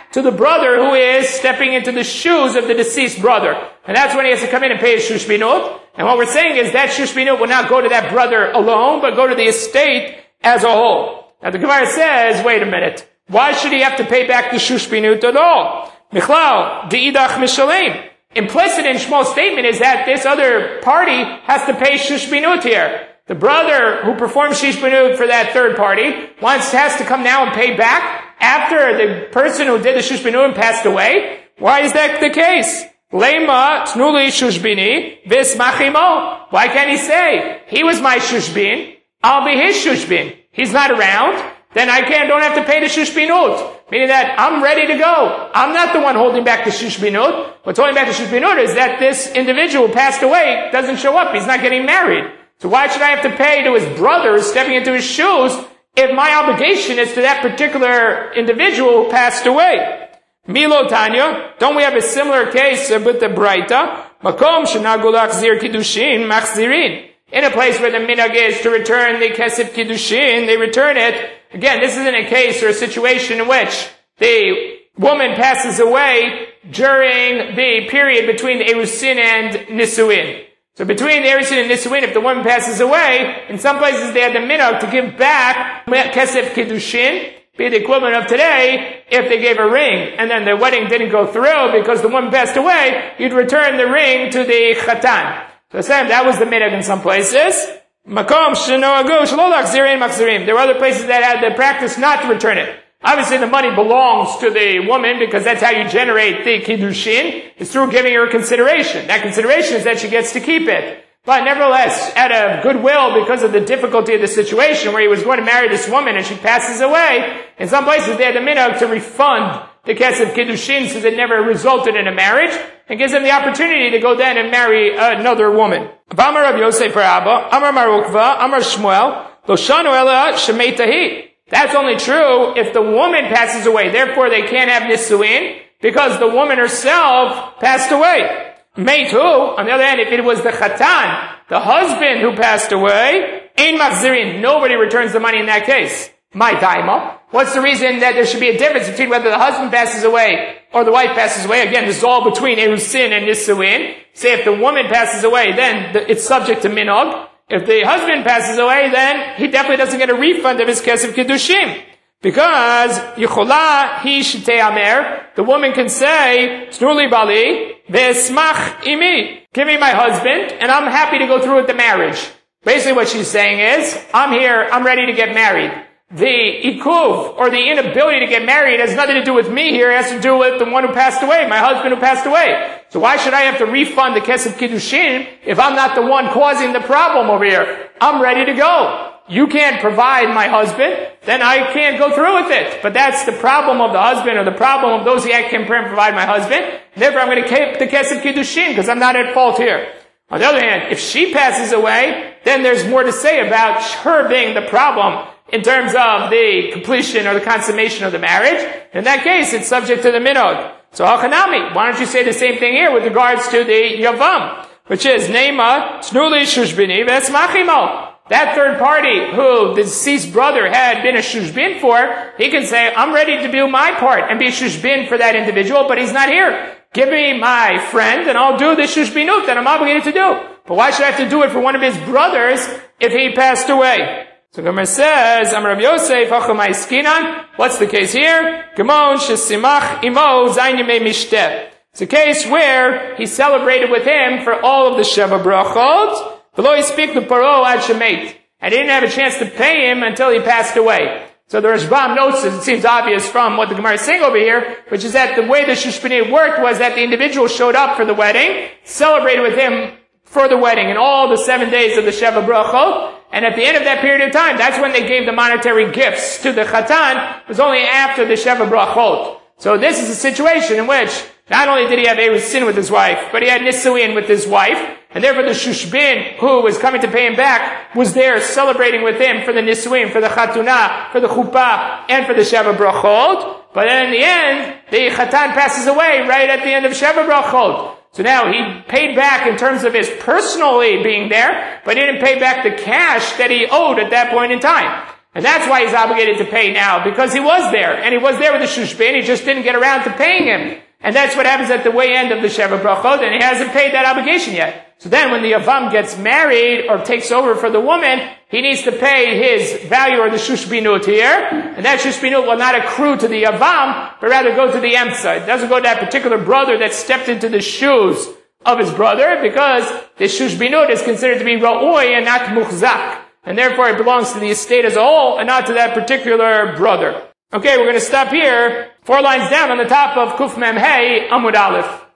to the brother who is stepping into the shoes of the deceased brother. And that's when he has to come in and pay his shushbinut. And what we're saying is that shushbinut will not go to that brother alone, but go to the estate as a whole. Now the Gemara says, wait a minute. Why should he have to pay back the shushbinut at all? Michlal, de'idach mishalem. Implicit in Shmuel's statement is that this other party has to pay shushbinut here. The brother who performed shushbinut for that third party wants has to come now and pay back after the person who did the shushbinut passed away. Why is that the case? Lema tnuli shushbini vismachimo. Why can't he say, he was my shushbin, I'll be his shushbin. He's not around, then I can't, don't have to pay the shushbinut. Meaning that I'm ready to go. I'm not the one holding back the shushbinut. What's holding back the shushbinut is that this individual who passed away doesn't show up. He's not getting married. So why should I have to pay to his brother stepping into his shoes if my obligation is to that particular individual who passed away? Milo Tanya, don't we have a similar case with the Braita? Makom shenagu lachzir kiddushin machzirin. In a place where the minhag is to return the kesef kiddushin, they return it. Again, this isn't a case or a situation in which the woman passes away during the period between the erusin and nisuin. So between the erusin and nisuin, if the woman passes away, in some places they had the minhag to give back kesef kiddushin, be the equivalent of today, if they gave a ring, and then the wedding didn't go through because the woman passed away, you'd return the ring to the chatan. So that was the minhag in some places. Makom shenoagu shelo lachzirin machzirim. There were other places that had the practice not to return it. Obviously the money belongs to the woman because that's how you generate the kiddushin, is through giving her consideration. That consideration is that she gets to keep it. But nevertheless, out of goodwill, because of the difficulty of the situation where he was going to marry this woman and she passes away, in some places they had the minhag to refund the kesef kiddushin since it never resulted in a marriage, and gives them the opportunity to go then and marry another woman. Amar Rav Yosef Rabba, Amar Marukva, Amar Shmuel, Lo shanu ela shemeitahi. That's only true if the woman passes away. Therefore, they can't have nisuin because the woman herself passed away. Meitu, on the other hand, if it was the chatan, the husband who passed away, ein machzirin, nobody returns the money in that case. My daima. What's the reason that there should be a difference between whether the husband passes away or the wife passes away? Again, this is all between erusin and nisuin. Say if the woman passes away, then it's subject to minhag. If the husband passes away, then he definitely doesn't get a refund of his kesef kiddushim. Because yichola hi shitei amer, the woman can say, Tnuli bali, ve'esmach imi. Give me my husband, and I'm happy to go through with the marriage. Basically what she's saying is, I'm here, I'm ready to get married. The ikuv, or the inability to get married, has nothing to do with me here. It has to do with the one who passed away, my husband who passed away. So why should I have to refund the kesef kiddushin if I'm not the one causing the problem over here? I'm ready to go. You can't provide my husband, then I can't go through with it. But that's the problem of the husband, or the problem of those who can provide my husband. Therefore, I'm going to keep the kesef kiddushin because I'm not at fault here. On the other hand, if she passes away, then there's more to say about her being the problem in terms of the completion or the consummation of the marriage. In that case, it's subject to the minhag. So, Hachanami, why don't you say the same thing here with regards to the Yavam, which is, Neima, Tnuli Shushbini, Vesmachimo. That third party who the deceased brother had been a shushbin for, he can say, I'm ready to do my part and be a shushbin for that individual, but he's not here. Give me my friend and I'll do the shushbinut that I'm obligated to do. But why should I have to do it for one of his brothers if he passed away? So Gemara says, Amar Rav Yosef, Hachamai Skinan. What's the case here? Gemon shesimach imo zayin yemei mishteh. It's a case where he celebrated with him for all of the Sheva Brachot. V'lo yispik l'paro ad shemet. And he didn't have a chance to pay him until he passed away. So the Rashbam notes, it seems obvious from what the Gemara is saying over here, which is that the way the Shushbinei worked was that the individual showed up for the wedding, celebrated with him for the wedding, and all the seven days of the Sheva Brachot. And at the end of that period of time, that's when they gave the monetary gifts to the Chatan. It was only after the Sheva Brachot. So this is a situation in which not only did he have erusin with his wife, but he had nisuin with his wife, and therefore the Shushbin, who was coming to pay him back, was there celebrating with him for the nisuin, for the Chatunah, for the Chuppah, and for the Sheva Brachot. But then in the end, the Chatan passes away right at the end of Sheva Brachot. So now he paid back in terms of his personally being there, but he didn't pay back the cash that he owed at that point in time. And that's why he's obligated to pay now, because he was there, and he was there with the Shushbin, he just didn't get around to paying him. And that's what happens at the way end of the Sheva Brachot, and he hasn't paid that obligation yet. So then when the Yavam gets married, or takes over for the woman, he needs to pay his value, or the Shushbinut here, and that Shushbinut will not accrue to the Yavam, but rather go to the Emsa. It doesn't go to that particular brother that stepped into the shoes of his brother, because the Shushbinut is considered to be Ra'oi and not Muchzak. And therefore it belongs to the estate as a whole and not to that particular brother. Okay, we're going to stop here. Four lines down on the top of Kuf Mem Hey, Amud Aleph.